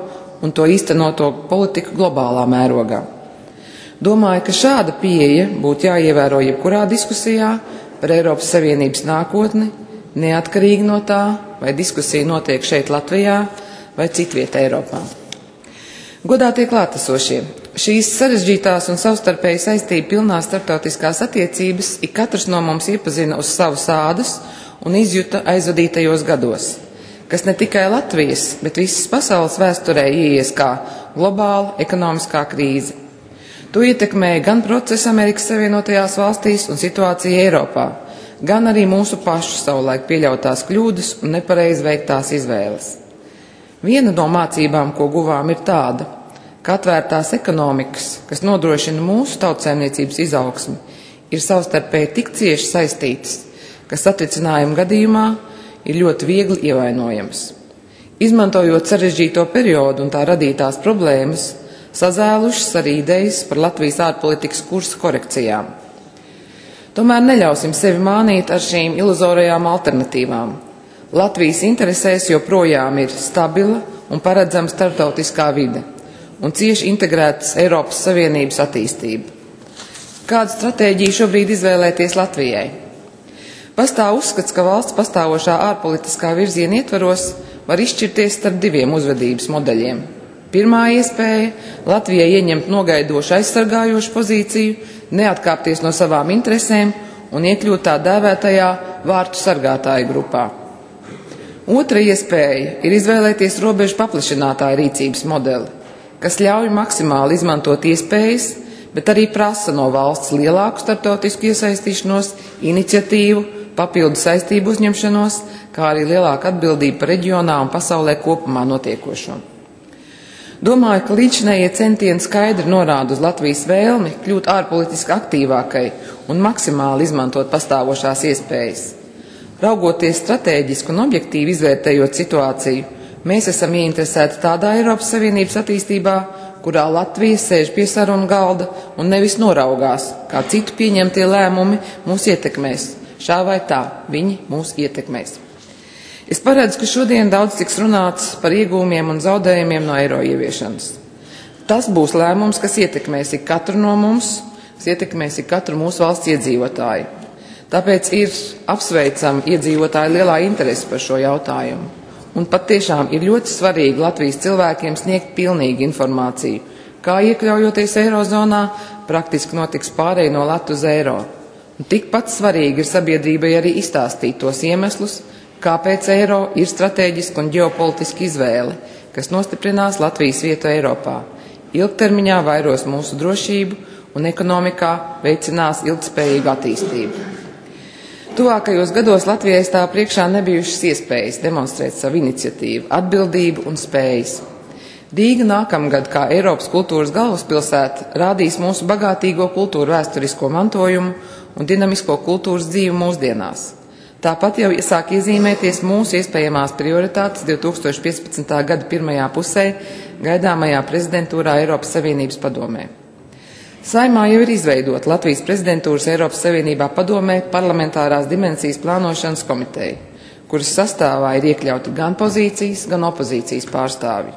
un to īstenoto politiku globālā mērogā. Domāju, ka šāda pieeja būtu jāievēro jebkurā diskusijā par Eiropas Savienības nākotni, neatkarīgi no tā, vai diskusija notiek šeit Latvijā vai citviet Eiropā. Godātie klātesošie, šīs sarežģītās un savstarpēji saistību pilnās starptautiskās attiecības ik katrs no mums iepazina uz savas ādas un izjuta aizvadītajos gados, kas ne tikai Latvijas, bet visas pasaules vēsturē ieies kā globāla ekonomiskā krīze. To ietekmēja gan process Amerikas Savienotajās valstīs un situācija Eiropā, gan arī mūsu pašu savulaik pieļautās kļūdas un nepareiz veiktās izvēles. Viena no mācībām, ko guvām, ir tāda, ka atvērtās ekonomikas, kas nodrošina mūsu tautsaimniecības izaugsmi, ir savstarpēji tik cieši saistītas, ka satricinājuma gadījumā ir ļoti viegli ievainojams. Izmantojot sarežģīto periodu un tā radītās problēmas, sazēlušas arī idejas par Latvijas ārpolitikas kursa korekcijām. Tomēr neļausim sevi mānīt ar šīm iluzorajām alternatīvām. Latvijas interesēs joprojām ir stabila un paredzama starptautiskā vide un cieši integrētas Eiropas Savienības attīstība. Kādu stratēģiju šobrīd izvēlēties Latvijai? Pastāv uzskats, ka valsts pastāvošā ārpolitiskā virziena ietvaros var izšķirties starp diviem uzvedības modeļiem. Pirmā iespēja – Latvijai ieņemt nogaidošu aizsargājošu pozīciju, neatkāpties no savām interesēm un iekļūt tā dēvētajā vārtu sargātāju grupā. Otra iespēja ir izvēlēties robežu paplašinātāju rīcības modeli, kas ļauj maksimāli izmantot iespējas, bet arī prasa no valsts lielāku starptautisku iesaistīšanos, iniciatīvu, papildu saistību uzņemšanos, kā arī lielāku atbildību par reģionā un pasaulē kopumā notiekošo. Domāju, ka līdzinējie centieni skaidri norāda uz Latvijas vēlmi kļūt ārpolitiski aktīvākai un maksimāli izmantot pastāvošās iespējas. Raugoties stratēģiski un objektīvi izvērtējot situāciju, mēs esam ieinteresēti tādā Eiropas Savienības attīstībā, kurā Latvija sēž pie sarunu galda un nevis noraugās, kā citu pieņemtie lēmumi mūs ietekmēs. Šā vai tā, viņi mūs ietekmēs. Es paredzu, ka šodien daudz tiks runāts par iegūmiem un zaudējumiem no eiro ieviešanas. Tas būs lēmums, kas ietekmēs ik katru no mums, kas ietekmēs ik katru mūsu valsts iedzīvotāju. Tāpēc ir apsveicama iedzīvotāju lielā interese par šo jautājumu. Un pat tiešām ir ļoti svarīgi Latvijas cilvēkiem sniegt pilnīgu informāciju, kā iekļaujoties eirozonā, praktiski notiks pārēj no latu uz eiro. Un tikpat svarīgi ir sabiedrībai arī izstāstīt tos iemeslus, kāpēc eiro ir strateģiska un ģeopolitiska izvēle, kas nostiprinās Latvijas vietu Eiropā, ilgtermiņā vairos mūsu drošību un ekonomikā veicinās ilgtspējīgu attīstību. Tuvākajos gados Latvijai stāv priekšā nebijušas iespējas demonstrēt savu iniciatīvu, atbildību un spējas. Rīga nākamgad, kā Eiropas kultūras galvaspilsēta, rādīs mūsu bagātīgo kultūru vēsturisko mantojumu un dinamisko kultūras dzīvi mūsdienās. Tāpat jau sāk iezīmēties mūsu iespējamās prioritātes divs tūkstoši piecpadsmitā gada pirmajā pusē gaidāmajā prezidentūrā Eiropas Savienības padomē. Saimā jau ir izveidota Latvijas prezidentūras Eiropas Savienībā padomē parlamentārās dimensijas plānošanas komiteja, kuras sastāvā ir iekļauti gan pozīcijas, gan opozīcijas pārstāvji.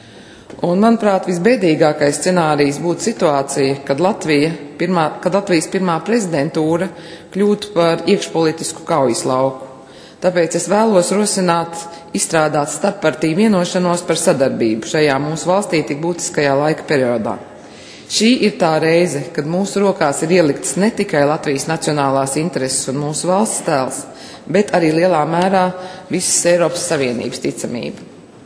Un, manuprāt, visbēdīgākais scenārijs būtu situācija, kad, Latvija, pirmā, kad Latvijas pirmā prezidentūra kļūtu par iekšpolitisku kaujas lauku. Tāpēc es vēlos rosināt izstrādāt starppartiju vienošanos par sadarbību šajā mūsu valstī tik būtiskajā laika periodā. Šī ir tā reize, kad mūsu rokās ir ieliktas ne tikai Latvijas nacionālās intereses un mūsu valsts tēls, bet arī lielā mērā visas Eiropas Savienības ticamība.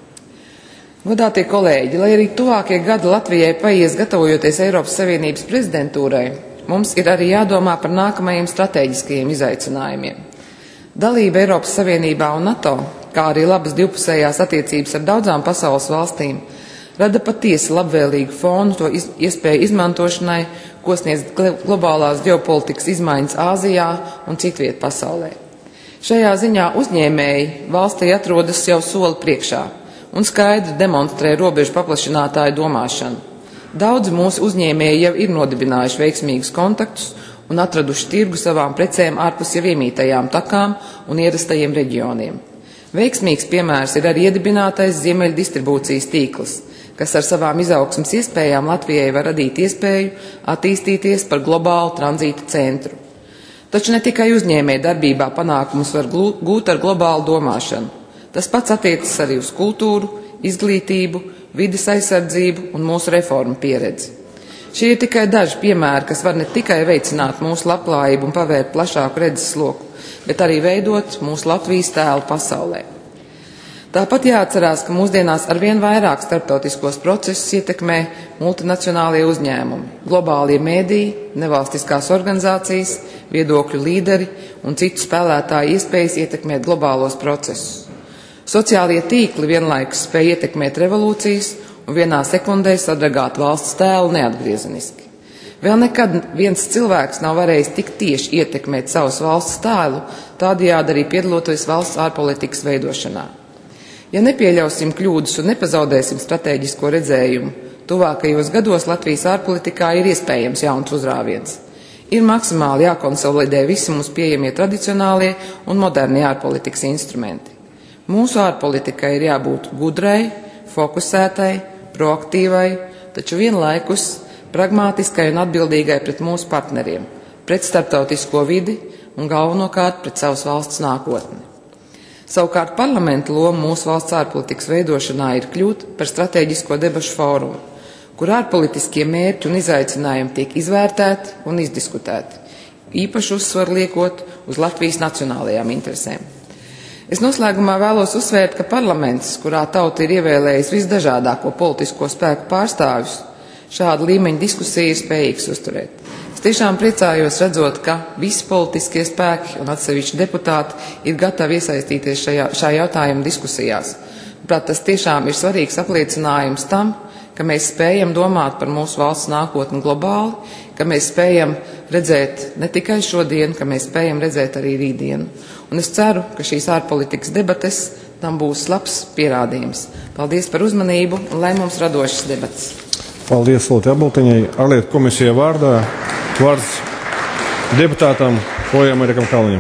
Godātie kolēģi, lai arī tuvākie gadi Latvijai paies gatavojoties Eiropas Savienības prezidentūrai, mums ir arī jādomā par nākamajiem strateģiskajiem izaicinājumiem. Dalība Eiropas Savienībā un NATO, kā arī labas divpusējās attiecības ar daudzām pasaules valstīm, rada patiesi labvēlīgu fonu to iz, iespēju izmantošanai, ko sniedz globālās ģeopolitikas izmaiņas Āzijā un citviet pasaulē. Šajā ziņā uzņēmēji valstī atrodas jau soli priekšā un skaidri demonstrē robežu paplašinātāju domāšanu. Daudzi mūsu uzņēmēji jau ir nodibinājuši veiksmīgus kontaktus un atraduši tirgu savām precēm ārpus jau iemītajām takām un ierastajiem reģioniem. Veiksmīgs piemērs ir arī iedibinātais Ziemeļu distribūcijas tīkls, kas ar savām izaugsmas iespējām Latvijai var radīt iespēju attīstīties par globālu tranzīta centru. Taču ne tikai uzņēmēju darbībā panākumus var gūt ar globālu domāšanu. Tas pats attiecas arī uz kultūru, izglītību, vides aizsardzību un mūsu reformu pieredzi. Šie ir tikai daži piemēri, kas var ne tikai veicināt mūsu labklājību un pavērt plašāku redzesloku, bet arī veidot mūsu Latvijas tēlu pasaulē. Tāpat jāatcerās, ka mūsdienās arvien vairāk starptautiskos procesus ietekmē multinacionālie uzņēmumi, globālie mēdīji, nevalstiskās organizācijas, viedokļu līderi un citu spēlētāju iespējas ietekmēt globālos procesus. Sociālie tīkli vienlaikus spēj ietekmēt revolūcijas un vienā sekundē sadragāt valsts tēlu neatgriezeniski. Vēl nekad viens cilvēks nav varējis tik tieši ietekmēt savas valsts tēlu, tādējādi arī piedaloties valsts ārpolitikas veidošanā. Ja nepieļausim kļūdas un nepazaudēsim stratēģisko redzējumu, tuvākajos gados Latvijas ārpolitikā ir iespējams jauns uzrāviens. Ir maksimāli jākonsolidē visi mums pieejamie tradicionālie un modernie ārpolitikas instrumenti. Mūsu ārpolitikai ir jābūt gudrai, fokusētai, proaktīvai, taču vienlaikus pragmātiskai un atbildīgai pret mūsu partneriem, pret starptautisko vidi un galvenokārt pret savas valsts nākotni. Savukārt parlamenta loma mūsu valsts ārpolitikas veidošanā ir kļūt par strateģisko debašu fórumu, kur ārpolitiskie mērķi un izaicinājumi tiek izvērtēti un izdiskutēti, īpaši uzsvaru liekot uz Latvijas nacionālajām interesēm. Es noslēgumā vēlos uzsvērt, ka parlaments, kurā tauta ir ievēlējusi visdažādāko politisko spēku pārstāvjus, šādu līmeņu diskusiju ir spējīgs uzturēt. Es tiešām priecājos redzot, ka visi politiskie spēki un atsevišķi deputāti ir gatavi iesaistīties šajā, šajā jautājuma diskusijās. Prāt, tas tiešām ir svarīgs apliecinājums tam, ka mēs spējam domāt par mūsu valsts nākotni globāli, ka mēs spējam redzēt ne tikai šodien, ka mēs spējam redzēt arī rītdienu. Un es ceru, ka šīs ārpolitikas debates tam būs labs pierādījums. Paldies par uzmanību un lai mums radošas debates. Paldies, Lūtei Abultiņai. Ārlietu komisija vārdā vārds deputātam Ojam Erikam Kalniņam.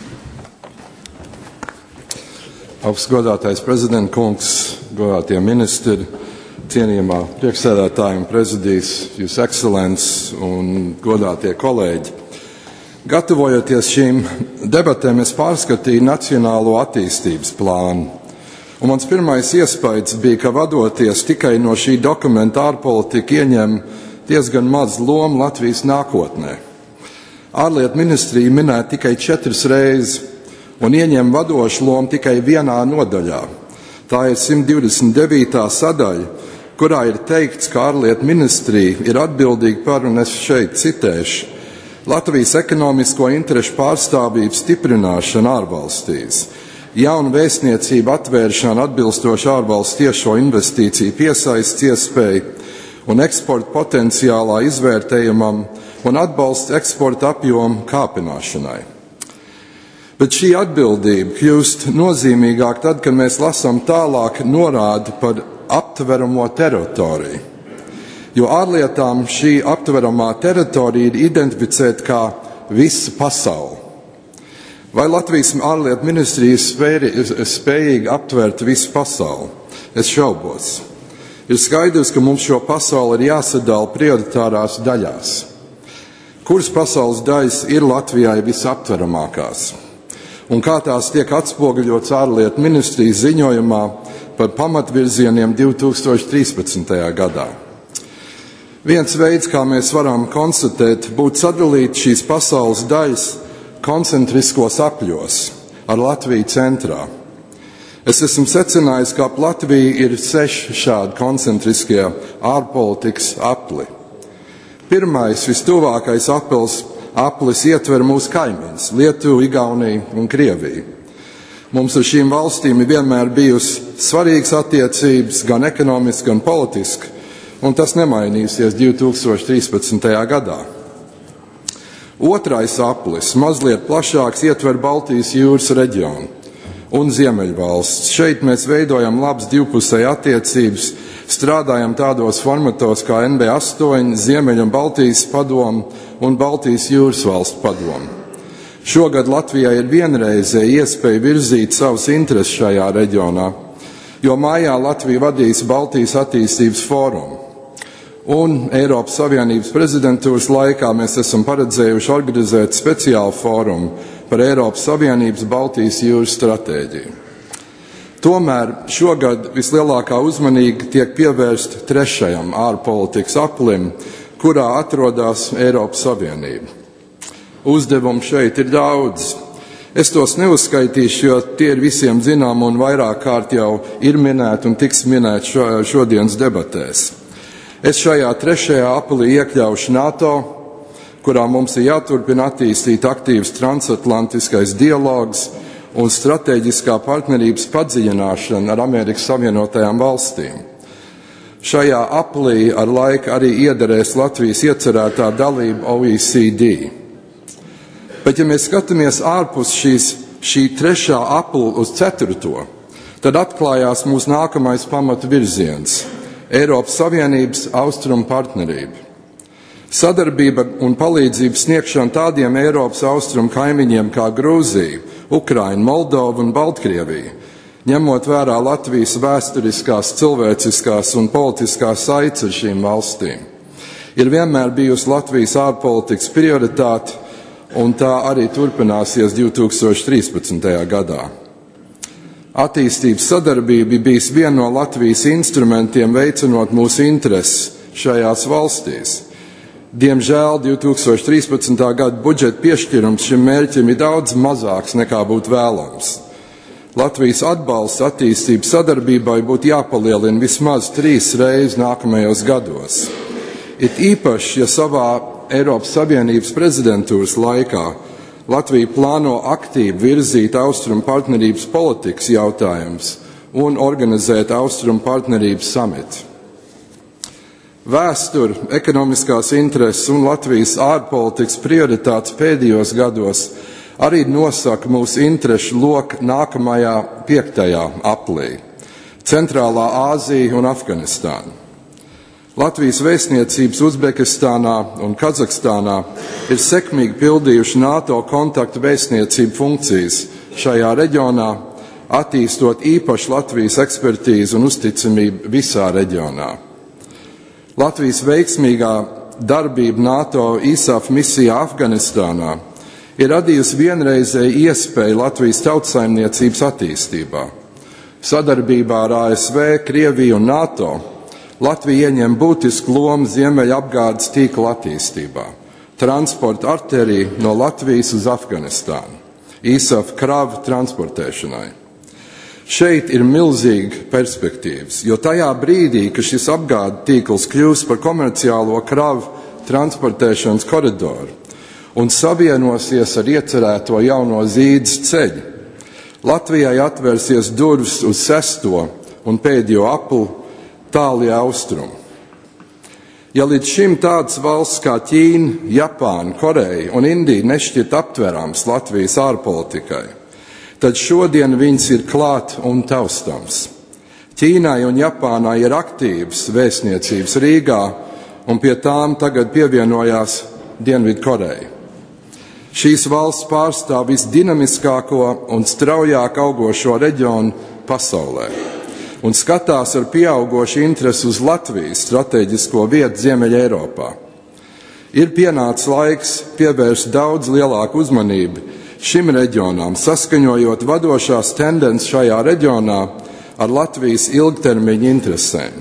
Augstgodātais prezidenta kungs, godātie ministri, cienījamā priekšsēdētāja un prezidijas, jūs ekscelents un godātie kolēģi. Gatavojoties šīm debatēm, es pārskatīju Nacionālo attīstības plānu. Un mans pirmais iespējas bija, ka vadoties tikai no šī dokumenta ārpolitika ieņem diezgan maz lomu Latvijas nākotnē. Ārlietu ministrija minēta tikai četras reizes un ieņem vadošu lomu tikai vienā nodaļā. Tā ir simt divdesmit devītā sadaļa, kurā ir teikts, ka ārlietu ministrija ir atbildīga par, un es šeit citēšu, Latvijas ekonomisko interešu pārstāvību stiprināšanu ārvalstīs, jaunu vēstniecību atvēršanu atbilstoši ārvalstu tiešo investīciju piesaists iespēju un eksporta potenciālā izvērtējumam un atbalsts eksporta apjomu kāpināšanai. Bet šī atbildība kļūst nozīmīgāk tad, kad mēs lasām tālāk norādi par aptveramo teritoriju. Jo ārlietām šī aptveramā teritorija ir identificēta kā visa pasaule. Vai Latvijas ārlietu ministrija ir spējīga aptvert visu pasauli? Es šaubos. Ir skaidrs, ka mums šo pasauli ir jāsadala prioritārās daļās. Kuras pasaules daļas ir Latvijai visaptveramākās? Un kā tās tiek atspoguļots ārlietu ministrijas ziņojumā par pamatvirzieniem divi tūkstoši trīspadsmitajā gadā. Viens veids, kā mēs varam konstatēt, būtu sadalīt šīs pasaules daļas koncentriskos apļos ar Latviju centrā. Es esmu secinājis, ka ap Latviju ir seši šādi koncentriskie ārpolitikas apli. Pirmais, vistuvākais aplis, aplis ietver mūsu kaimiņus - Lietuvu, Igauniju un Krieviju. Mums ar šīm valstīm ir vienmēr bijusi svarīgas attiecības, gan ekonomiski, gan politiski, un tas nemainīsies divi tūkstoši trīspadsmitajā gadā. Otrais aplis, mazliet plašāks, ietver Baltijas jūras reģionu un Ziemeļvalsts. Šeit mēs veidojam labas divpusēju attiecības, strādājam tādos formatos kā N B astoņi, Ziemeļ un Baltijas padomu un Baltijas jūras valstu padomu. Šogad Latvijai ir vienreizēja iespēja virzīt savus intereses šajā reģionā, jo mājā Latvija vadīs Baltijas attīstības fórumu. Un Eiropas Savienības prezidentūras laikā mēs esam paredzējuši organizēt speciālu fórumu par Eiropas Savienības Baltijas jūras stratēģiju. Tomēr šogad vislielākā uzmanība tiek pievērsta trešajam ārpolitikas aplim, kurā atrodas Eiropas Savienība. Uzdevumi šeit ir daudz. Es tos neuzskaitīšu, jo tie ir visiem zinām un vairāk kārt jau ir minēti un tiks minēti šo, šodienas debatēs. Es šajā trešajā aplī iekļaušu NATO, kurā mums ir jāturpina attīstīt aktīvs transatlantiskais dialogs un strateģiskā partnerības padziļināšana ar Amerikas Savienotajām valstīm. Šajā aplī ar laiku arī iederēs Latvijas iecerētā dalība O E C D. Bet, ja mēs skatāmies ārpus šīs, šī trešā apla uz ceturto, tad atklājās mūsu nākamais pamatu virziens – Eiropas Savienības austrumu partnerība. Sadarbība un palīdzība sniegšana tādiem Eiropas austrumu kaimiņiem kā Grūzija, Ukraina, Moldova un Baltkrievija, ņemot vērā Latvijas vēsturiskās, cilvēciskās un politiskās saites ar šīm valstīm, ir vienmēr bijusi Latvijas ārpolitikas prioritāte, un tā arī turpināsies divi tūkstoši trīspadsmitajā gadā. Attīstības sadarbība bija bijis viena no Latvijas instrumentiem veicinot mūsu intereses šajās valstīs. Diemžēl divi tūkstoši trīspadsmitā gada budžeta piešķirums šim mērķim ir daudz mazāks nekā būtu vēlams. Latvijas atbalsts attīstības sadarbībai būtu jāpalielina vismaz trīs reizes nākamajos gados. It īpaši, ja savā Eiropas Savienības prezidentūras laikā Latvija plāno aktīvi virzīt austrumu partnerības politikas jautājumus un organizēt austrumu partnerības samitu. Vēsture, ekonomiskās intereses un Latvijas ārpolitikas prioritātes pēdējos gados arī nosaka mūsu interešu loku nākamajā piektajā aplī – Centrālā Āzija un Afganistāna. Latvijas vēstniecības Uzbekistānā un Kazahstānā ir sekmīgi pildījuši NATO kontaktu vēstniecību funkcijas šajā reģionā, attīstot īpaši Latvijas ekspertīzi un uzticamību visā reģionā. Latvijas veiksmīgā darbība NATO I S A F misijā Afganistānā ir radījusi vienreizēju iespēju Latvijas tautsaimniecības attīstībā. Sadarbībā ar A S V, Krieviju un NATO Latvija ieņem būtisku lomu ziemeļapgādes tīkla attīstībā, transporta arteriju no Latvijas uz Afganistānu, I S A F kravu transportēšanai. Šeit ir milzīgi perspektīvas, jo tajā brīdī, ka šis apgādes tīkls kļūs par komerciālo kravu transportēšanas koridoru un savienosies ar iecerēto jauno Zīdzes ceļu, Latvijai atvērsies durvis uz sesto un pēdējo apli tālie austrumi. Ja līdz šim tādas valsts kā Ķīna, Japāna, Koreja un Indija nešķiet aptverams Latvijas ārpolitikai, tad šodien viņas ir klāt un taustams. Ķīnai un Japānai ir aktīvas vēstniecības Rīgā, un pie tām tagad pievienojās Dienvidkoreja. Šīs valsts pārstāv visdinamiskāko un straujāk augošo reģionu pasaulē un skatās ar pieaugošu interesi uz Latvijas strateģisko vietu Ziemeļa Eiropā. Ir pienācis laiks pievērst daudz lielāku uzmanību šim reģionām, saskaņojot vadošās tendences šajā reģionā ar Latvijas ilgtermiņa interesēm.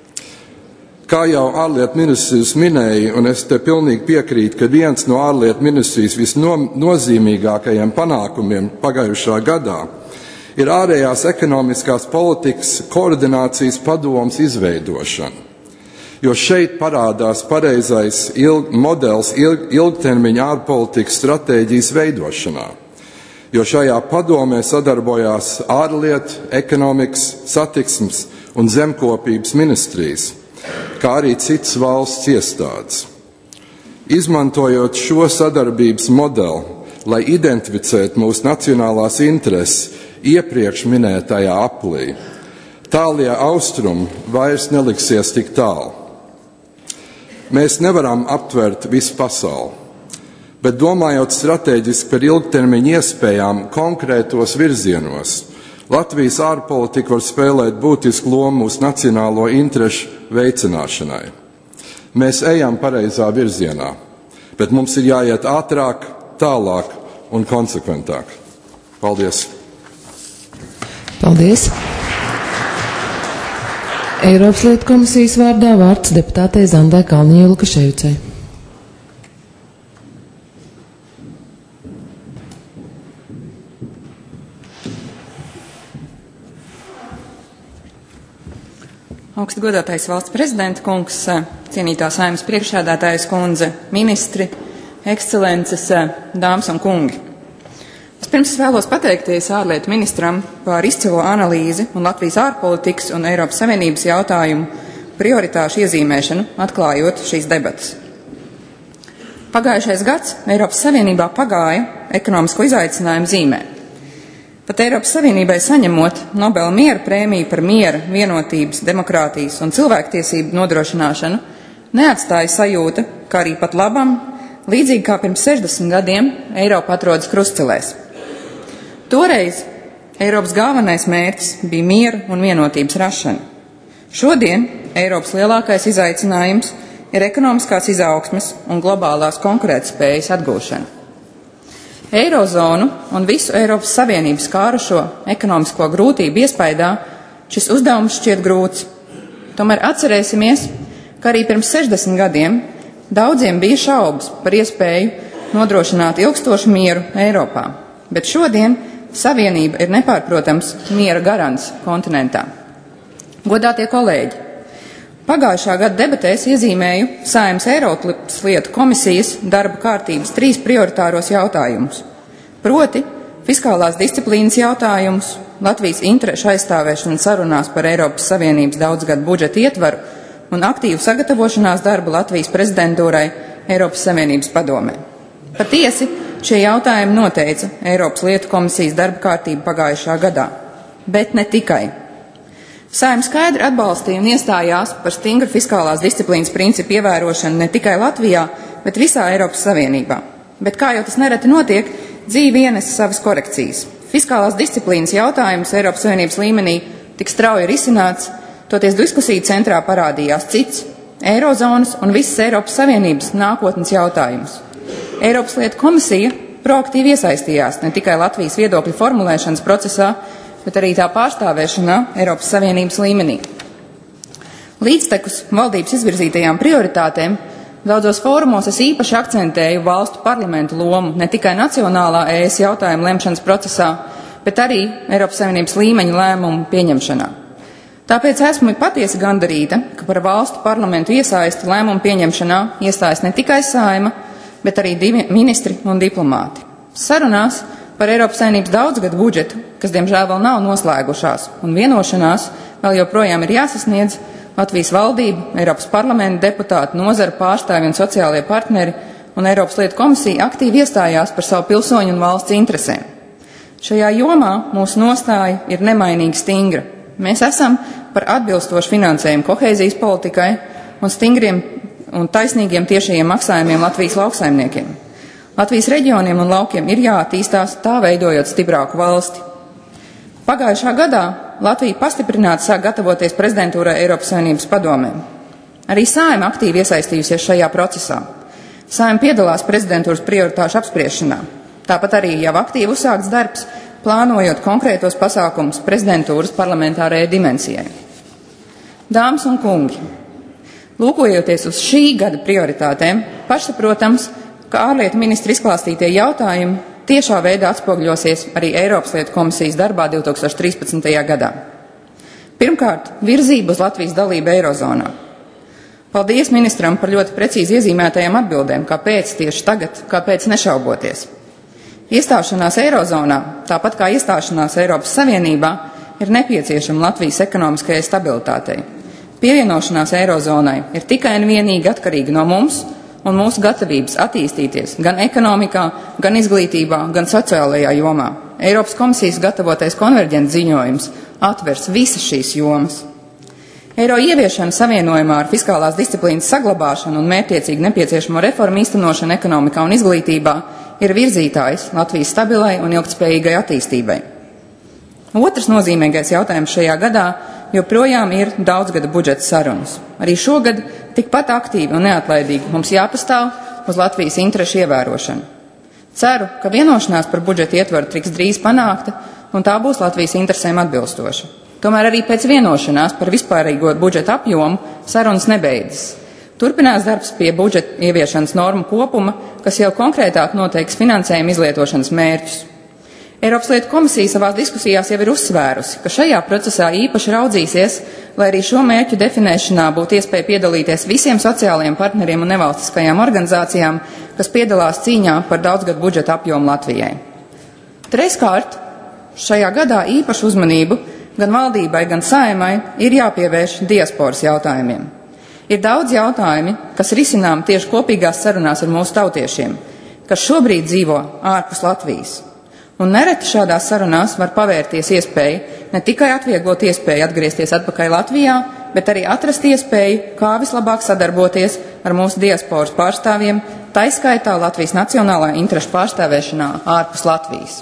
Kā jau ārlietu ministrs minēja, un es te pilnīgi piekrītu, ka viens no ārlietu ministrijas visnozīmīgākajiem panākumiem pagājušā gadā ir ārējās ekonomiskās politikas koordinācijas padomes izveidošana, jo šeit parādās pareizais ilg, modelis ilg, ilgtermiņa ārpolitikas stratēģijas veidošanā, jo šajā padomē sadarbojās ārlietu, ekonomikas, satiksmes un zemkopības ministrijas, kā arī citas valsts iestādes. Izmantojot šo sadarbības modeli, lai identificētu mūsu nacionālās intereses iepriekš minētajā aplī, tālie austrumi vairs neliksies tik tālu. Mēs nevaram aptvert visu pasauli, bet domājot strateģiski par ilgtermiņa iespējām konkrētos virzienos, Latvijas ārpolitika var spēlēt būtisku lomu mūsu nacionālo interešu veicināšanai. Mēs ejam pareizā virzienā, bet mums ir jāiet ātrāk, tālāk un konsekventāk. Paldies! Paldies! Eiropas lietu komisijas vārdā vārds deputātei Zandai Kalniņai Lukaševicai. Augsti godātais valsts prezidenta kungs, cienītā Saeimas priekšsēdētājas kundze, ministri, ekscelences, dāmas un kungi. Pirms es vēlos pateikties ārlietu ministram par izcilo analīzi un Latvijas ārpolitikas un Eiropas Savienības jautājumu prioritāšu iezīmēšanu, atklājot šīs debatas. Pagājušais gads Eiropas Savienībā pagāja ekonomisko izaicinājumu zīmē. Pat Eiropas Savienībai saņemot Nobela miera prēmiju par miera, vienotības, demokrātijas un cilvēktiesību nodrošināšanu, neatstāja sajūta, ka arī pat labam, līdzīgi kā pirms sešdesmit gadiem, Eiropa atrodas krustcelēs. Toreiz Eiropas galvenais mērķis bija miera un vienotības rašana. Šodien Eiropas lielākais izaicinājums ir ekonomiskās izaugsmes un globālās konkurētspējas atgūšana. Eirozonu un visu Eiropas Savienības skārušo ekonomisko grūtību iespaidā šis uzdevums šķiet grūts. Tomēr atcerēsimies, ka arī pirms sešdesmit gadiem daudziem bija šaubas par iespēju nodrošināt ilgstošu mieru Eiropā, bet šodien Savienība ir nepārprotams miera garants kontinentā. Godātie kolēģi, pagājušā gada debatēs iezīmēju Saeimas Eiropas lietu komisijas darba kārtības trīs prioritāros jautājumus, proti fiskālās disciplīnas jautājumus, Latvijas interešu aizstāvēšanu sarunās par Eiropas Savienības daudzgadu budžeta ietvaru un aktīvu sagatavošanās darbu Latvijas prezidentūrai Eiropas Savienības padomē. Patiesi, šie jautājumi noteica Eiropas lietu komisijas darba kārtību pagājušā gadā, bet ne tikai. Saeima skaidri atbalstīja un iestājās par stingru fiskālās disciplīnas principu ievērošanu ne tikai Latvijā, bet visā Eiropas Savienībā. Bet, kā jau tas nereti notiek, dzīve ienesa savas korekcijas. Fiskālās disciplīnas jautājums Eiropas Savienības līmenī tik strauji risināts, toties diskusiju centrā parādījās cits – Eirozonas un visas Eiropas Savienības nākotnes jautājums. Eiropas lietu komisija proaktīvi iesaistījās ne tikai Latvijas viedokļu formulēšanas procesā, bet arī tā pārstāvēšanā Eiropas Savienības līmenī. Līdztekus valdības izvirzītajām prioritātēm, daudzos fórumos es īpaši akcentēju valstu parlamentu lomu ne tikai nacionālā E S jautājumu lemšanas procesā, bet arī Eiropas Savienības līmeņa lēmumu pieņemšanā. Tāpēc esmu patiesi gandarīta, ka par valstu parlamentu iesaisti lēmumu pieņemšanā iestājas ne tikai Saeima, bet arī divi ministri un diplomāti. Sarunās par Eiropas Savienības daudzgadu budžetu, kas diemžēl vēl nav noslēgušās, un vienošanās vēl joprojām ir jāsasniedz, Latvijas valdība, Eiropas parlamenta deputāti, nozara pārstāvji un sociālie partneri un Eiropas lietu komisija aktīvi iestājās par savu pilsoņu un valsts interesēm. Šajā jomā mūsu nostāja ir nemainīgi stingra. Mēs esam par atbilstošu finansējumu kohēzijas politikai un stingriem un taisnīgiem tiešajiem maksājumiem Latvijas lauksaimniekiem. Latvijas reģioniem un laukiem ir jāattīstās, tā veidojot stiprāku valsti. Pagājušā gadā Latvija pastiprināti sāk gatavoties prezidentūrai Eiropas Savienības padomē. Arī Saeima aktīvi iesaistījusies šajā procesā. Saeima piedalās prezidentūras prioritāšu apspriešanā. Tāpat arī jau aktīvi uzsākts darbs, plānojot konkrētos pasākumus prezidentūras parlamentārajai dimensijai. Dāmas un kungi, lūkojoties uz šī gada prioritātēm, pašsaprotams, ka ārlietu ministra izklāstītie jautājumi tiešā veidā atspogļosies arī Eiropas lietu komisijas darbā divi tūkstoši trīspadsmitajā gadā. Pirmkārt, virzība uz Latvijas dalību Eirozonā. Paldies ministram par ļoti precīzi iezīmētajām atbildēm, kāpēc tieši tagad, kāpēc nešauboties. Iestāšanās Eirozonā, tāpat kā iestāšanās Eiropas Savienībā, ir nepieciešama Latvijas ekonomiskajai stabilitātei. Pievienošanās Eirozonai ir tikai un vienīgi atkarīga no mums un mūsu gatavības attīstīties gan ekonomikā, gan izglītībā, gan sociālajā jomā. Eiropas komisijas gatavotais konverģents ziņojums atvers visas šīs jomas. Eiro ieviešana savienojumā ar fiskālās disciplīnas saglabāšanu un mērķtiecīgi nepieciešamo reformu īstenošanu ekonomikā un izglītībā ir virzītājs Latvijas stabilai un ilgtspējīgai attīstībai. Otrs nozīmīgais jautājums šajā gadā joprojām ir daudzgada budžeta sarunas. Arī šogad tikpat aktīvi un neatlaidīgi mums jāpastāv uz Latvijas interešu ievērošanu. Ceru, ka vienošanās par budžeta ietvaru tiks drīz panākta, un tā būs Latvijas interesēm atbilstoša. Tomēr arī pēc vienošanās par vispārīgo budžeta apjomu sarunas nebeidzas. Turpinās darbs pie budžeta ieviešanas normu kopuma, kas jau konkrētāk noteiks finansējuma izlietošanas mērķus. Eiropas lietu komisija savās diskusijās jau ir uzsvērusi, ka šajā procesā īpaši raudzīsies, lai arī šo mērķu definēšanā būtu iespēja piedalīties visiem sociālajiem partneriem un nevalstiskajām organizācijām, kas piedalās cīņā par daudzgadu budžeta apjomu Latvijai. Treškārt, šajā gadā īpašu uzmanību gan valdībai, gan Saeimai ir jāpievērš diasporas jautājumiem. Ir daudz jautājumi, kas risinām tieši kopīgās sarunās ar mūsu tautiešiem, kas šobrīd dzīvo ārpus Latvijas. Un nereti šādās sarunās var pavērties iespēja ne tikai atvieglot iespēju atgriezties atpakaļ Latvijā, bet arī atrast iespēju, kā vislabāk sadarboties ar mūsu diasporas pārstāvjiem, taiskaitā Latvijas nacionālā interešu pārstāvēšanā ārpus Latvijas.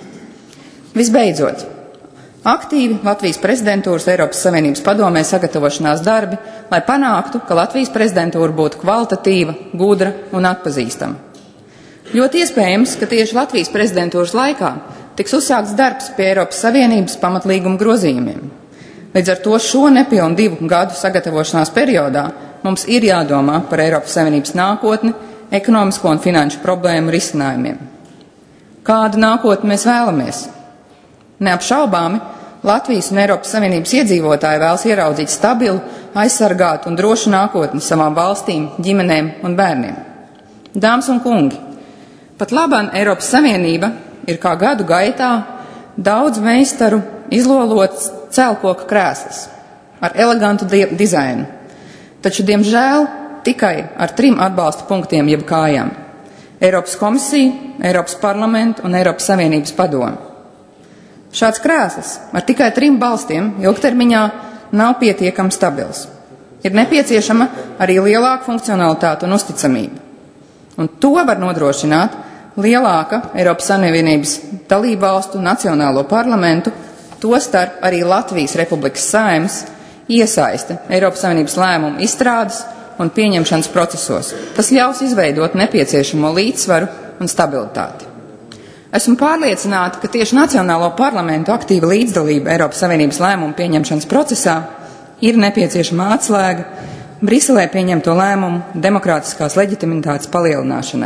Visbeidzot, aktīvi Latvijas prezidentūras Eiropas Savienības padomē sagatavošanās darbi, lai panāktu, ka Latvijas prezidentūra būtu kvalitatīva, gudra un atpazīstama. Ļoti iespējams, ka tieši Latvijas prezidentūras laikā tiks uzsākts darbs pie Eiropas Savienības pamatlīguma grozījumiem. Līdz ar to šo nepilnu divu gadu sagatavošanās periodā mums ir jādomā par Eiropas Savienības nākotni, ekonomisko un finanšu problēmu risinājumiem. Kādu nākotni mēs vēlamies? Neapšaubāmi, Latvijas un Eiropas Savienības iedzīvotāji vēlas ieraudzīt stabilu, aizsargātu un drošu nākotni savām valstīm, ģimenēm un bērniem. Dāmas un kungi, pat labāk Eiropas Savienība ir kā gadu gaitā daudz meistaru izlolots cēlkoka krēsls ar elegantu dizainu, taču, diemžēl, tikai ar trim atbalsta punktiem jeb kājām – Eiropas komisija, Eiropas parlamentu un Eiropas Savienības padomu. Šāds krēsls ar tikai trim balstiem ilgtermiņā nav pietiekami stabils. Ir nepieciešama arī lielāka funkcionalitāte un uzticamība. Un to var nodrošināt lielāka Eiropas Savienības dalībvalstu nacionālo parlamentu, tostarp arī Latvijas Republikas Saeimas iesaiste Eiropas Savienības lēmumu izstrādes un pieņemšanas procesos. Tas ļaus izveidot nepieciešamo līdzsvaru un stabilitāti. Esmu pārliecināta, ka tieši Nacionālo parlamentu aktīva līdzdalība Eiropas Savienības lēmumu pieņemšanas procesā ir nepieciešama atslēga Briselē pieņemto lēmumu demokrātiskās leģitimitātes palielināšanai.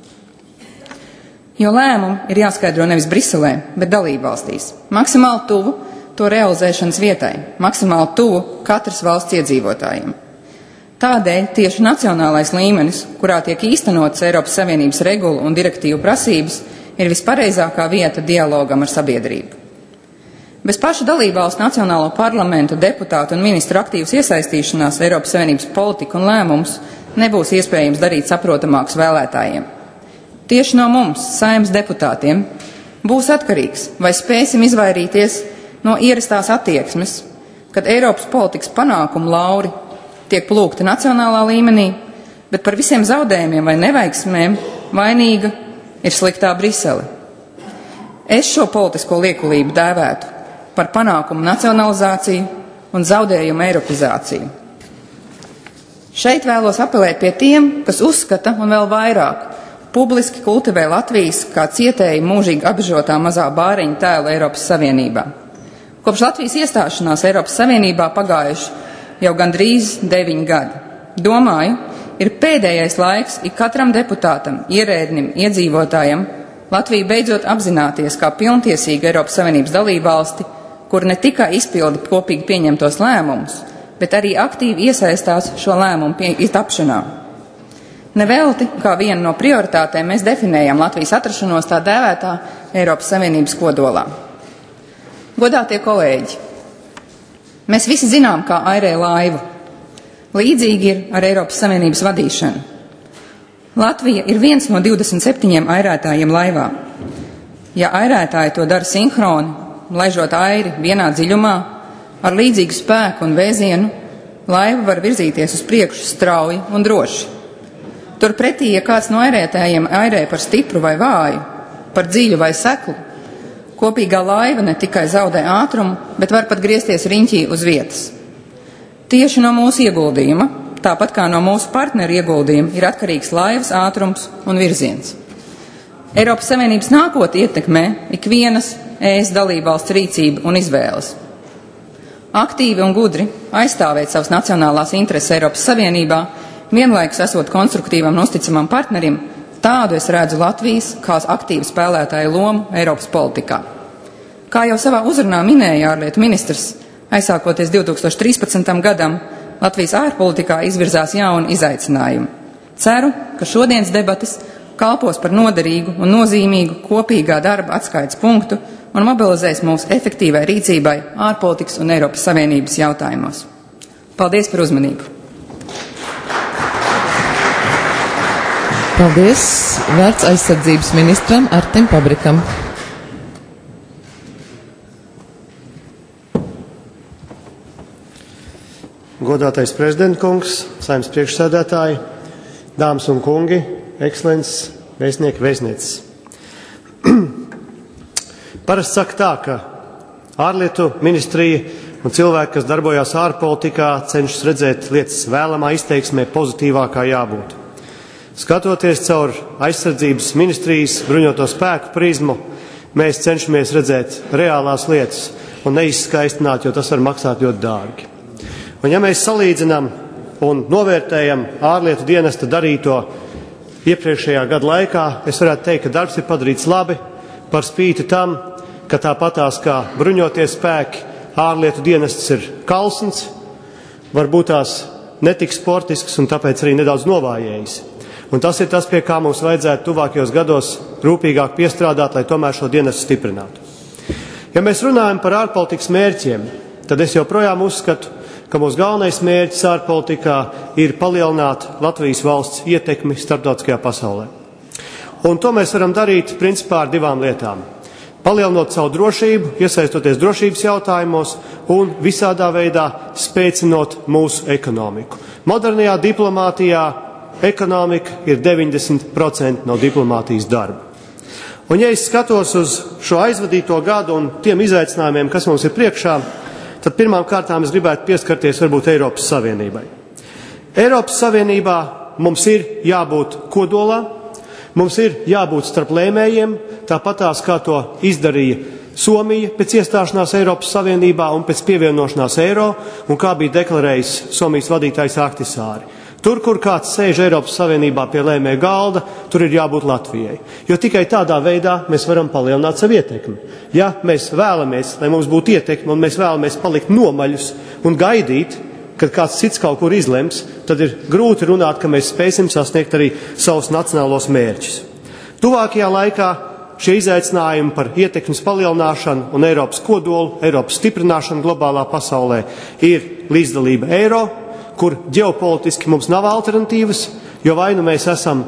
Jo lēmumi ir jāskaidro nevis Briselē, bet dalībvalstīs, maksimāli tuvu to realizēšanas vietai, maksimāli tuvu katras valsts iedzīvotājiem. Tādēļ tieši nacionālais līmenis, kurā tiek īstenotas Eiropas Savienības regulu un direktīvu prasības, ir vispareizākā vieta dialogam ar sabiedrību. Bez paša dalībvalstu nacionālo parlamentu, deputātu un ministru aktīvas iesaistīšanās Eiropas Savienības politiku un lēmumus nebūs iespējams darīt saprotamāks vēlētājiem. Tieši no mums, Saeimas deputātiem, būs atkarīgs, vai spēsim izvairīties no ierastās attieksmes, kad Eiropas politikas panākumu lauri tiek plūkti nacionālā līmenī, bet par visiem zaudējumiem vai neveiksmēm vainīga ir sliktā Brisele. Es šo politisko liekulību dēvētu par panākumu nacionalizāciju un zaudējumu eiropizāciju. Šeit vēlos apelēt pie tiem, kas uzskata un vēl vairāk publiski kultivē Latvijas kā cietēji mūžīgi apžotā mazā bāriņa tēlu Eiropas Savienībā. Kopš Latvijas iestāšanās Eiropas Savienībā pagājuši jau gandrīz deviņi gadi. Domāju, ir pēdējais laiks ik katram deputātam, ierēdnim, iedzīvotājam Latviju beidzot apzināties kā pilntiesīgu Eiropas Savienības dalībvalsti, kur ne tikai izpilda kopīgi pieņemtos lēmumus, bet arī aktīvi iesaistās šo lēmumu tapšanā. Nevelti, kā viena no prioritātēm, mēs definējam Latvijas atrašanos tā dēvētā Eiropas Savienības kodolā. Godātie kolēģi, mēs visi zinām, kā airē laivu. Līdzīgi ir ar Eiropas Savienības vadīšanu. Latvija ir viens no divdesmit septiņiem airētājiem laivā. Ja airētāji to dara sinhroni, laižot airi vienā dziļumā, ar līdzīgu spēku un vēzienu, laiva var virzīties uz priekšu strauji un droši. Turpretī, ja kāds no airētājiem airē par stipru vai vāju, par dziļu vai seklu, Kopīgā laiva ne tikai zaudē ātrumu, bet var pat griezties riņķī uz vietas. Tieši no mūsu ieguldījuma, tāpat kā no mūsu partneru ieguldījuma, ir atkarīgs laivas ātrums un virziens. Eiropas Savienības nākotne ietekmē ikvienas E S dalībvalsts rīcību un izvēles. Aktīvi un gudri aizstāvēt savas nacionālās intereses Eiropas Savienībā, vienlaikus esot konstruktīvam un uzticamam partnerim, tādu es redzu Latvijas kā aktīvu spēlētāju lomu Eiropas politikā. Kā jau savā uzrunā minēja ārlietu ministrs, aizsākoties divi tūkstoši trīspadsmitajam gadam, Latvijas ārpolitikā izvirzās jauni izaicinājumi. Ceru, ka šodienas debates kalpos par noderīgu un nozīmīgu kopīgā darba atskaites punktu un mobilizēs mūsu efektīvai rīcībai ārpolitikas un Eiropas Savienības jautājumos. Paldies par uzmanību! Paldies! Vārds aizsardzības ministram Artim Pabrikam. Godātais prezidentkungs, Saeimas priekšsēdētāji, dāmas un kungi, ekscelences, vēstnieki, vēstnieces. Parasti saka tā, ka ārlietu ministrija un cilvēki, kas darbojās ārpolitikā, cenšas redzēt lietas vēlamā izteiksmē pozitīvākā jābūt. Skatoties caur aizsardzības ministrijas bruņoto spēku prizmu, mēs cenšamies redzēt reālās lietas un neizskaistināt, jo tas var maksāt ļoti dārgi. Un ja mēs salīdzinām un novērtējam ārlietu dienesta darīto iepriekšējā gada laikā, es varētu teikt, ka darbs ir padarīts labi, par spīti tam, ka tāpatās kā bruņotie spēki, ārlietu dienests ir kalsns, varbūt tās netik sportisks un tāpēc arī nedaudz novājējis. Un tas ir tas, pie kā mums vajadzētu tuvākajos gados rūpīgāk piestrādāt, lai tomēr šo dienestu stiprinātu. Ja mēs runājam par ārpolitikas mērķiem, tad es joprojām uzskatu, ka mūsu galvenais mērķis ārpolitikā ir palielināt Latvijas valsts ietekmi starptautiskajā pasaulē. Un to mēs varam darīt principā ar divām lietām. Palielinot savu drošību, iesaistoties drošības jautājumos un visādā veidā spēcinot mūsu ekonomiku. Modernajā diplomātijā ekonomika ir deviņdesmit procenti no diplomātijas darba. Un ja es skatos uz šo aizvadīto gadu un tiem izaicinājumiem, kas mums ir priekšā, tad pirmām kārtām es gribētu pieskarties varbūt Eiropas Savienībai. Eiropas Savienībā mums ir jābūt kodolā, mums ir jābūt starp lēmējiem, tāpatās kā to izdarīja Somija pēc iestāšanās Eiropas Savienībā un pēc pievienošanās eiro, un kā bija deklarējis Somijas vadītājs Ahtisaari. Tur, kur kāds sēž Eiropas Savienībā pie lēmēja galda, tur ir jābūt Latvijai. Jo tikai tādā veidā mēs varam palielināt savu ietekmi. Ja mēs vēlamies, lai mums būtu ietekmi, un mēs vēlamies palikt nomaļus un gaidīt, kad kāds cits kaut kur izlems, tad ir grūti runāt, ka mēs spēsim sasniegt arī savus nacionālos mērķus. Tuvākajā laikā šie izaicinājumi par ietekmes palielināšanu un Eiropas kodolu, Eiropas stiprināšanu globālā pasaulē ir līdzdalība eiro, kur ģeopolitiski mums nav alternatīvas, jo vai nu mēs esam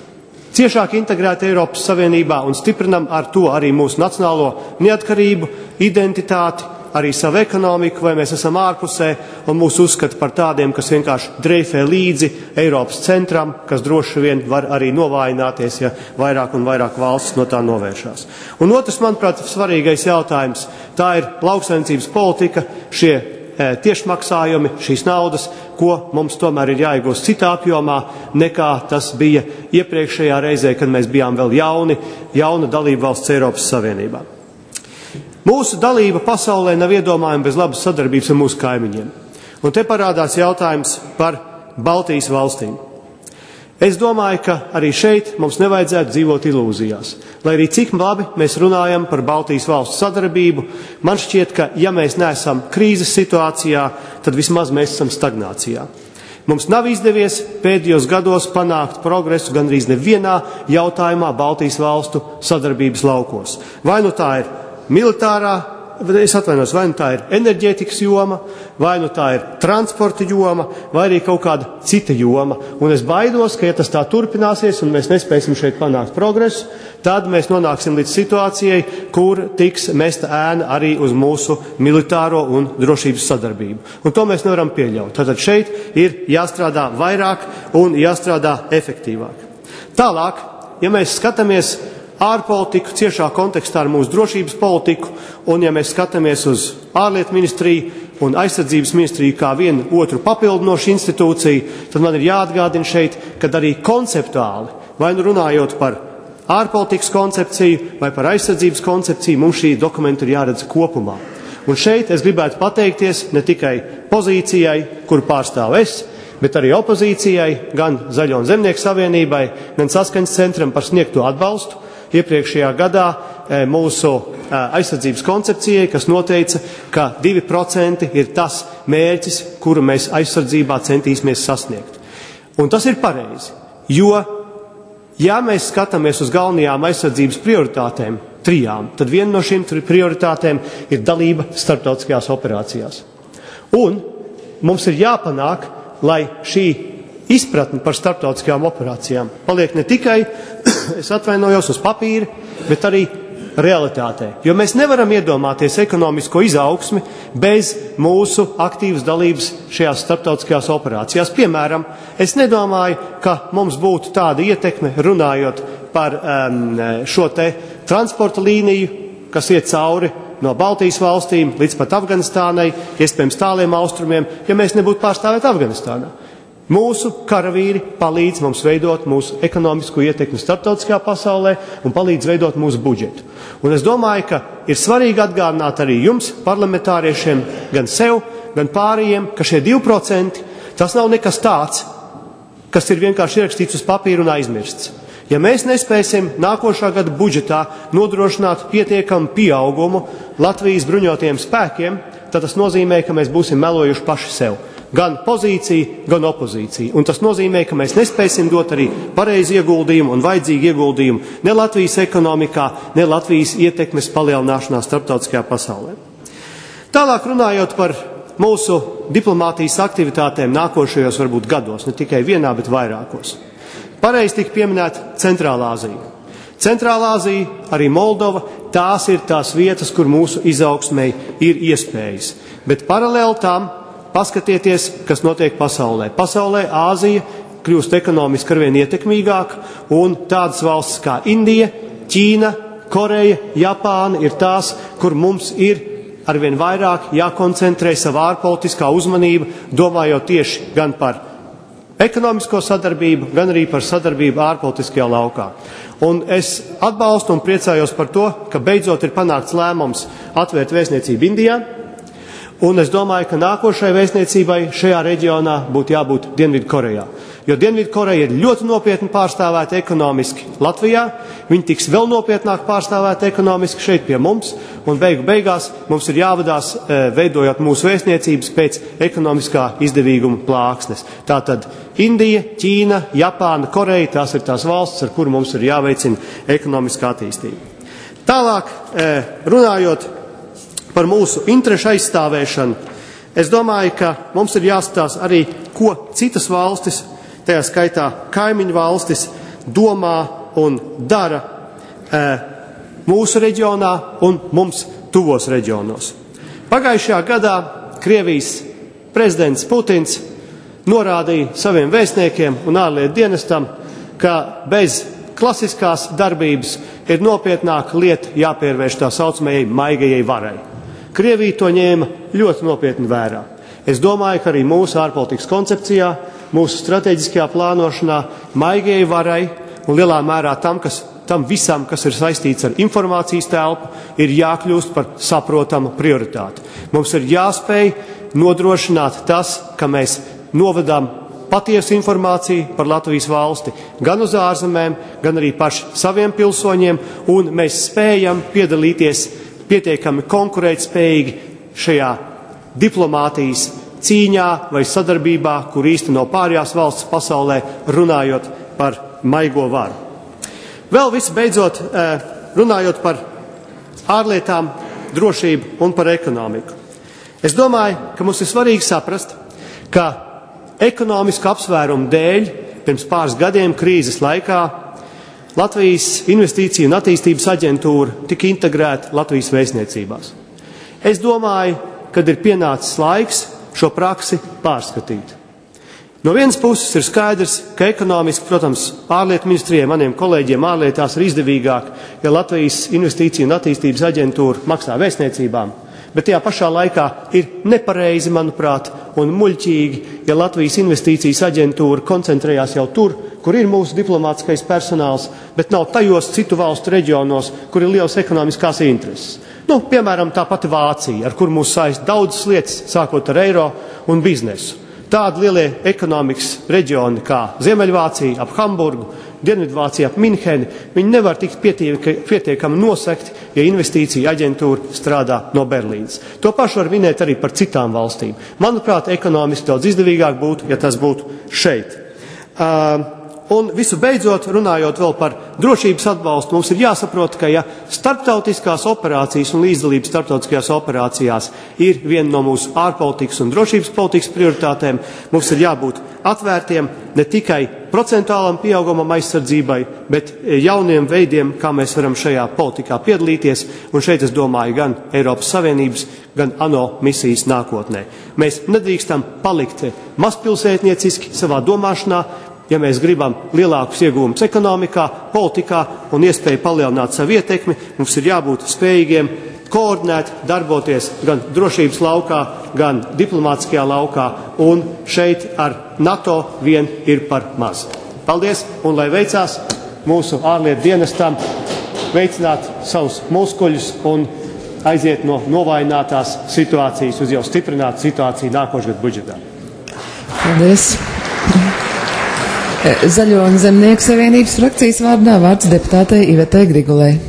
ciešāk integrēti Eiropas Savienībā un stiprinam ar to arī mūsu nacionālo neatkarību, identitāti, arī savu ekonomiku, vai mēs esam ārpusē un mūs uzskata par tādiem, kas vienkārši dreifē līdzi Eiropas centram, kas droši vien var arī novājināties, ja vairāk un vairāk valsts no tā novēršās. Un otrs, manuprāt, svarīgais jautājums, tā ir lauksaimniecības politika, šie tiešmaksājumi, šīs naudas, ko mums tomēr ir jāiegūst citā apjomā, nekā tas bija iepriekšējā reizē, kad mēs bijām vēl jauni, jauna dalība valsts Eiropas Savienībā. Mūsu dalība pasaulē nav iedomājama bez labas sadarbības ar mūsu kaimiņiem. Un te parādās jautājums par Baltijas valstīm. Es domāju, ka arī šeit mums nevajadzētu dzīvot ilūzijās. Lai arī cik labi mēs runājam par Baltijas valstu sadarbību, man šķiet, ka ja mēs neesam krīzes situācijā, tad vismaz mēs esam stagnācijā. Mums nav izdevies pēdējos gados panākt progresu gandrīz nevienā jautājumā Baltijas valstu sadarbības laukos. Vai nu tā ir militārā, es atvainos, vai nu tā ir enerģētikas joma, vai nu tā ir transporta joma, vai arī kaut kāda cita joma. Un es baidos, ka ja tas tā turpināsies un mēs nespēsim šeit panākt progresu, tad mēs nonāksim līdz situācijai, kur tiks mesta ēna arī uz mūsu militāro un drošības sadarbību. Un to mēs nevaram pieļaut. Tātad šeit ir jāstrādā vairāk un jāstrādā efektīvāk. Tālāk, ja mēs skatāmies ārpolitiku, ciešā kontekstā ar mūsu drošības politiku, un ja mēs skatāmies uz ārlietu ministriju un aizsardzības ministriju kā vienu otru papildinošu institūciju, tad man ir jāatgādina šeit, ka arī konceptuāli, vai nu runājot par ārpolitikas koncepciju vai par aizsardzības koncepciju, mums šī dokumenta ir jāredz kopumā. Un šeit es gribētu pateikties ne tikai pozīcijai, kuru pārstāv es, bet arī opozīcijai, gan Zaļo un Zemnieku savienībai, gan Saskaņas centram par sniegto atbalstu iepriekšējā gadā mūsu aizsardzības koncepcijai, kas noteica, ka divi procenti ir tas mērķis, kuru mēs aizsardzībā centīsimies sasniegt. Un tas ir pareizi, jo, ja mēs skatāmies uz galvenajām aizsardzības prioritātēm, trijām, tad viena no šīm prioritātēm ir dalība starptautiskajās operācijās. Un mums ir jāpanāk, lai šī izpratne par starptautiskajām operācijām paliek ne tikai, es atvainojos, uz papīra, bet arī realitātē. Jo mēs nevaram iedomāties ekonomisko izaugsmi bez mūsu aktīvas dalības šajās starptautiskajās operācijās. Piemēram, es nedomāju, ka mums būtu tāda ietekme runājot par um, šo te transporta līniju, kas iet cauri no Baltijas valstīm līdz pat Afganistānai, iespējams tāliem austrumiem, ja mēs nebūtu pārstāvēt Afganistānā. Mūsu karavīri palīdz mums veidot mūsu ekonomisko ietekmi starptautiskajā pasaulē un palīdz veidot mūsu budžetu. Un es domāju, ka ir svarīgi atgādināt arī jums, parlamentāriešiem, gan sev, gan pārējiem, ka šie divi procenti, tas nav nekas tāds, kas ir vienkārši ierakstīts uz papīra un aizmirsts. Ja mēs nespēsim nākošā gada budžetā nodrošināt pietiekamu pieaugumu Latvijas bruņotajiem spēkiem, tad tas nozīmē, ka mēs būsim melojuši paši sev. Gan pozīcija, gan opozīcija. Un tas nozīmē, ka mēs nespēsim dot arī pareizi ieguldījumu un vajadzīgu ieguldījumu ne Latvijas ekonomikā, ne Latvijas ietekmes palielināšanā starptautiskajā pasaulē. Tālāk runājot par mūsu diplomātijas aktivitātēm nākošajos varbūt gados, ne tikai vienā, bet vairākos. Pareizi tika pieminēta Centrālā Āzija. Centrālā Āzija, arī Moldova, tās ir tās vietas, kur mūsu izaugsmei ir iespējas. Bet paralēli tam paskatieties, kas notiek pasaulē. Pasaulē Āzija kļūst ekonomiski arvien ietekmīgāk, un tādas valstis kā Indija, Ķīna, Koreja, Japāna ir tās, kur mums ir arvien vairāk jākoncentrē savā ārpolitiskā uzmanība, domājot tieši gan par ekonomisko sadarbību, gan arī par sadarbību ārpolitiskajā laukā. Un es atbalstu un priecājos par to, ka beidzot ir panākts lēmums atvērt vēstniecību Indijā, un es domāju, ka nākošai vēstniecībai šajā reģionā būtu jābūt Dienvidkorejā. Jo Dienvidkoreja ir ļoti nopietni pārstāvēta ekonomiski Latvijā, viņi tiks vēl nopietnāk pārstāvēta ekonomiski šeit pie mums, un beigu beigās mums ir jāvadās veidojot mūsu vēstniecības pēc ekonomiskā izdevīguma plāksnes. Tātad Indija, Ķīna, Japāna, Koreja, tās ir tās valstis, ar kuru mums ir jāveicina ekonomiskā attīstība. Tālāk, runājot par mūsu interešu aizstāvēšanu, es domāju, ka mums ir jāskatās arī, ko citas valstis, tajā skaitā kaimiņu valstis, domā un dara e, mūsu reģionā un mums tuvos reģionos. Pagājušajā gadā Krievijas prezidents Putins norādīja saviem vēstniekiem un ārlietu dienestam, ka bez klasiskās darbības ir nopietnāka lieta jāpievērš tā saucamajai maigajai varai. Krievija to ņēma ļoti nopietni vērā. Es domāju, ka arī mūsu ārpolitikas koncepcijā, mūsu strateģiskajā plānošanā maigajai varai un lielā mērā tam, kas, tam visam, kas ir saistīts ar informācijas telpu, ir jākļūst par saprotamu prioritāti. Mums ir jāspēj nodrošināt tas, ka mēs novedam patiesu informāciju par Latvijas valsti gan uz ārzemēm, gan arī paši saviem pilsoņiem, un mēs spējam piedalīties pietiekami konkurētspējīgi šajā diplomātijas cīņā vai sadarbībā, kur īsteno pārējās valsts pasaulē, runājot par maigo varu. Vēl visbeidzot, runājot par ārlietām, drošību un par ekonomiku. Es domāju, ka mums ir svarīgi saprast, ka ekonomiska apsvērumu dēļ pirms pāris gadiem krīzes laikā Latvijas Investīciju un attīstības aģentūra tika integrēta Latvijas vēstniecībās. Es domāju, kad ir pienācis laiks šo praksi pārskatīt. No vienas puses ir skaidrs, ka ekonomiski, protams, ārlietu ministrijai, maniem kolēģiem ārlietās ir izdevīgāk, ja Latvijas Investīciju un attīstības aģentūra maksā vēstniecībām, bet tajā pašā laikā ir nepareizi, manuprāt, un muļķīgi, ja Latvijas Investīcijas aģentūra koncentrējās jau tur, kur ir mūsu diplomātiskais personāls, bet nav tajos citu valstu reģionos, kur ir liels ekonomiskās intereses. Nu, piemēram, tā pati Vācija, ar kur mūs saist daudzas lietas, sākot ar eiro un biznesu. Tādi lielie ekonomikas reģioni kā Ziemeļvācija, ap Hamburgu, Dienvidvācija, ap Minheni, viņi nevar tikt pietiekami nosekti, ja investīcija aģentūra strādā no Berlīnas. To pašu var minēt arī par citām valstīm. Manuprāt, ekonomiski daudz izdevīgāk būtu, ja tas būtu šeit. Uh, Un visu beidzot, runājot vēl par drošības atbalstu, mums ir jāsaprot, ka ja starptautiskās operācijas un līdzdalības starptautiskajās operācijās ir viena no mūsu ārpolitikas un drošības politikas prioritātēm, mums ir jābūt atvērtiem ne tikai procentuālam pieaugumam aizsardzībai, bet jauniem veidiem, kā mēs varam šajā politikā piedalīties, un šeit es domāju gan Eiropas Savienības, gan ANO misijas nākotnē. Mēs nedrīkstam palikt mazpilsētnieciski savā domāšanā, ja mēs gribam lielākus ieguvumus ekonomikā, politikā un iespēju palielināt savu ietekmi, mums ir jābūt spējīgiem koordinēt, darboties gan drošības laukā, gan diplomātiskajā laukā, un šeit ar NATO vien ir par maz. Paldies, un lai veicās mūsu ārlietu dienestam veicināt savus muskuļus un aiziet no novājinātās situācijas uz jau stiprinātu situāciju nākošgad budžetā. Paldies. Zaļo un Zemnieku savienības frakcijas vārdā vārds deputātei Ivetei Grigulei.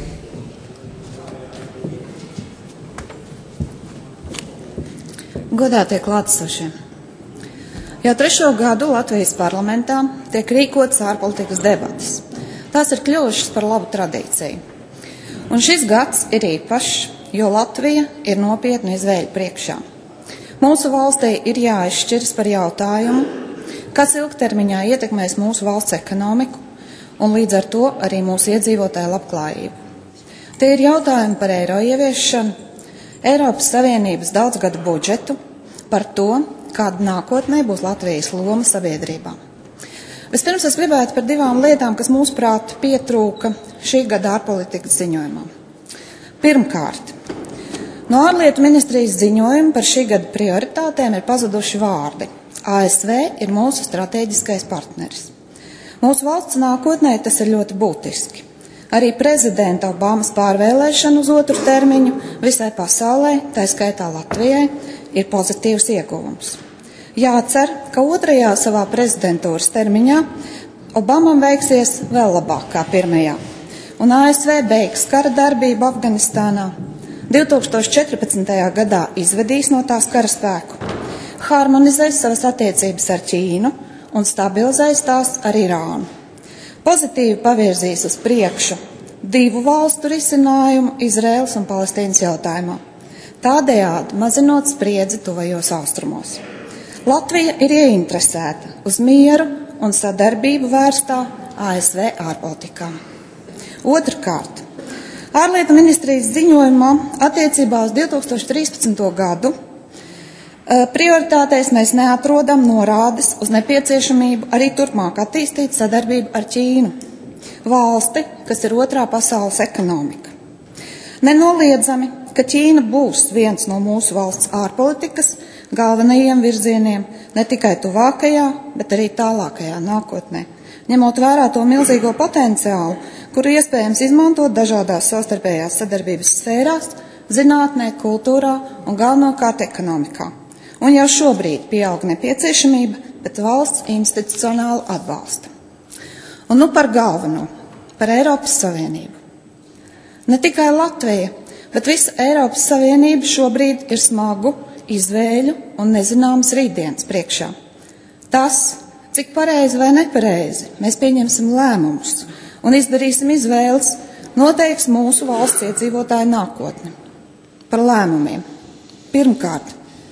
Godātie klātesošie. Jau trešo gadu Latvijas parlamentā tiek rīkotas ārpolitikas debatas. Tās ir kļuvušas par labu tradīciju. Un šis gads ir īpašs, jo Latvija ir nopietnu izvēļu priekšā. Mūsu valstī ir jāizšķiras par jautājumu, kas ilgtermiņā ietekmēs mūsu valsts ekonomiku un līdz ar to arī mūsu iedzīvotāju labklājību. Tie ir jautājumi par eiro ieviešanu, Eiropas Savienības daudzgadu budžetu, par to, kāda nākotnē būs Latvijas loma sabiedrībā. Vispirms es gribētu par divām lietām, kas mūsuprāt pietrūka šī gada ārpolitikas ziņojumā. Pirmkārt, no ārlietu ministrijas ziņojuma par šī gada prioritātēm ir pazuduši vārdi. A S V ir mūsu strateģiskais partneris. Mūsu valsts nākotnē tas ir ļoti būtiski. Arī prezidenta Obamas pārvēlēšana uz otru termiņu visai pasaulē, tā skaitā Latvijai, ir pozitīvs ieguvums. Jācer, ka otrajā savā prezidentūras termiņā Obamam veiksies vēl labāk kā pirmajā, un A S V beigs kara darbību Afganistānā, divi tūkstoši četrpadsmitajā gadā izvedīs no tās kara spēku, harmonizēs savas attiecības ar Ķīnu un stabilizēs tās ar Irānu. Pozitīvi pavirzīs uz priekšu divu valstu risinājumu Izraēlas un Palestīnas jautājumā, tādējādi mazinot spriedzi tuvajos austrumos. Latvija ir ieinteresēta uz mieru un sadarbību vērstā A S V ārpolitikā. Otrkārt, ārlietu ministrijas ziņojumā attiecībā uz divi tūkstoši trīspadsmito gadu prioritātēs mēs neatrodam norādes uz nepieciešamību arī turpmāk attīstīt sadarbību ar Ķīnu, valsti, kas ir otrā pasaules ekonomika. Nenoliedzami, ka Ķīna būs viens no mūsu valsts ārpolitikas galvenajiem virzieniem ne tikai tuvākajā, bet arī tālākajā nākotnē, ņemot vērā to milzīgo potenciālu, kuru iespējams izmantot dažādās savstarpējās sadarbības sfērās, zinātnē, kultūrā un galvenokārt ekonomikā. Un jau šobrīd pieaug nepieciešamība pēc valsts institucionāla atbalsta. Un nu par galveno, par Eiropas Savienību. Ne tikai Latvija, bet visa Eiropas Savienība šobrīd ir smagu izvēļu un nezināmas rītdienas priekšā. Tas, cik pareizi vai nepareizi mēs pieņemsim lēmumus un izdarīsim izvēles, noteiks mūsu valsts iedzīvotāju nākotni. Par lēmumiem. Pirmkārt,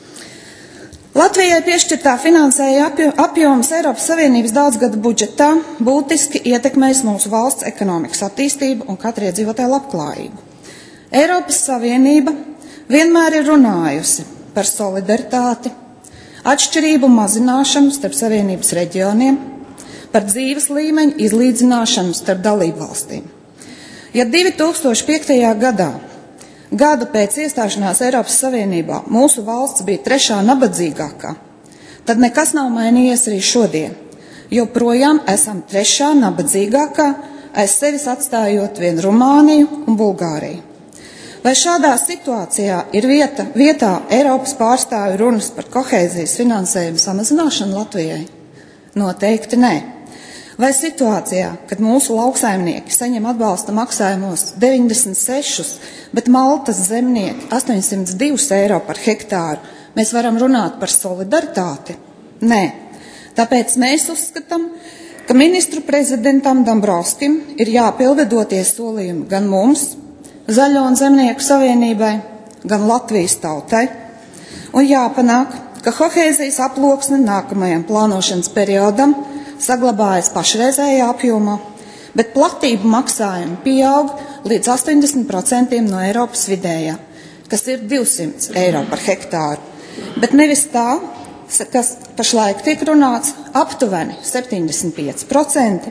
Latvijai piešķirtā finansējuma apjoms Eiropas Savienības daudzgadu budžetā būtiski ietekmēs mūsu valsts ekonomikas attīstību un katra iedzīvotāja labklājību. Eiropas Savienība vienmēr ir runājusi par solidaritāti, atšķirību mazināšanu starp Savienības reģioniem, par dzīves līmeņu izlīdzināšanu starp dalību valstīm. Ja divi tūkstoši piektajā gadā, gadu pēc iestāšanās Eiropas Savienībā, mūsu valsts bija trešā nabadzīgākā, tad nekas nav mainījies arī šodien. Joprojām esam trešā nabadzīgākā, aiz sevis atstājot vien Rumāniju un Bulgāriju. Vai šādā situācijā ir vieta, vietā Eiropas pārstāvju runas par kohēzijas finansējumu samazināšanu Latvijai? Noteikti nē. Vai situācijā, kad mūsu lauksaimnieki saņem atbalsta maksājumos deviņdesmit seši, bet Maltas zemnieki astoņsimt divi eiro par hektāru, mēs varam runāt par solidaritāti? Nē. Tāpēc mēs uzskatām, ka ministru prezidentam Dombrovskim ir jāpilda doties solījumi gan mums, Zaļo un Zemnieku savienībai, gan Latvijas tautai, un jāpanāk, ka kohēzijas aploksne nākamajam plānošanas periodam saglabājas pašreizējā apjomā, bet platību maksājumi pieaug līdz astoņdesmit procentiem no Eiropas vidējā, kas ir divsimt eiro par hektāru, bet nevis tā, kas pašlaik tiek runāts, aptuveni septiņdesmit pieci procenti,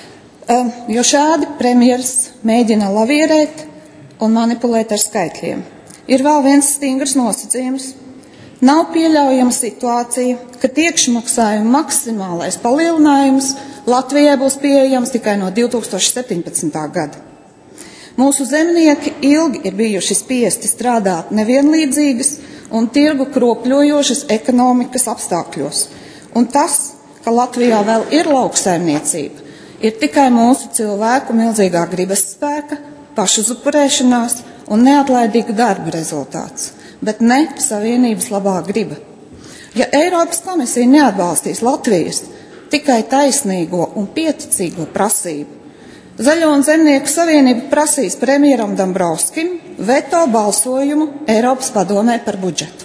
jo šādi premjeras mēģina lavierēt un manipulēt ar skaitļiem. Ir vēl viens stingrs nosacījums. Nav pieļaujama situācija, ka tiekšmaksājuma maksimālais palielinājums Latvijai būs pieejams tikai no divi tūkstoši septiņpadsmitā gada. Mūsu zemnieki ilgi ir bijuši spiesti strādāt nevienlīdzīgas un tirgu kropļojošas ekonomikas apstākļos. Un tas, ka Latvijā vēl ir lauksaimniecība, ir tikai mūsu cilvēku milzīgā gribas spēka, pašuzupurēšanās un neatlaidīga darba rezultāts, bet ne Savienības labā griba. Ja Eiropas komisija neatbalstīs Latvijas tikai taisnīgo un pieticīgo prasību, Zaļo un Zemnieku savienība prasīs premjeram Dombrovskim veto balsojumu Eiropas padomē par budžetu.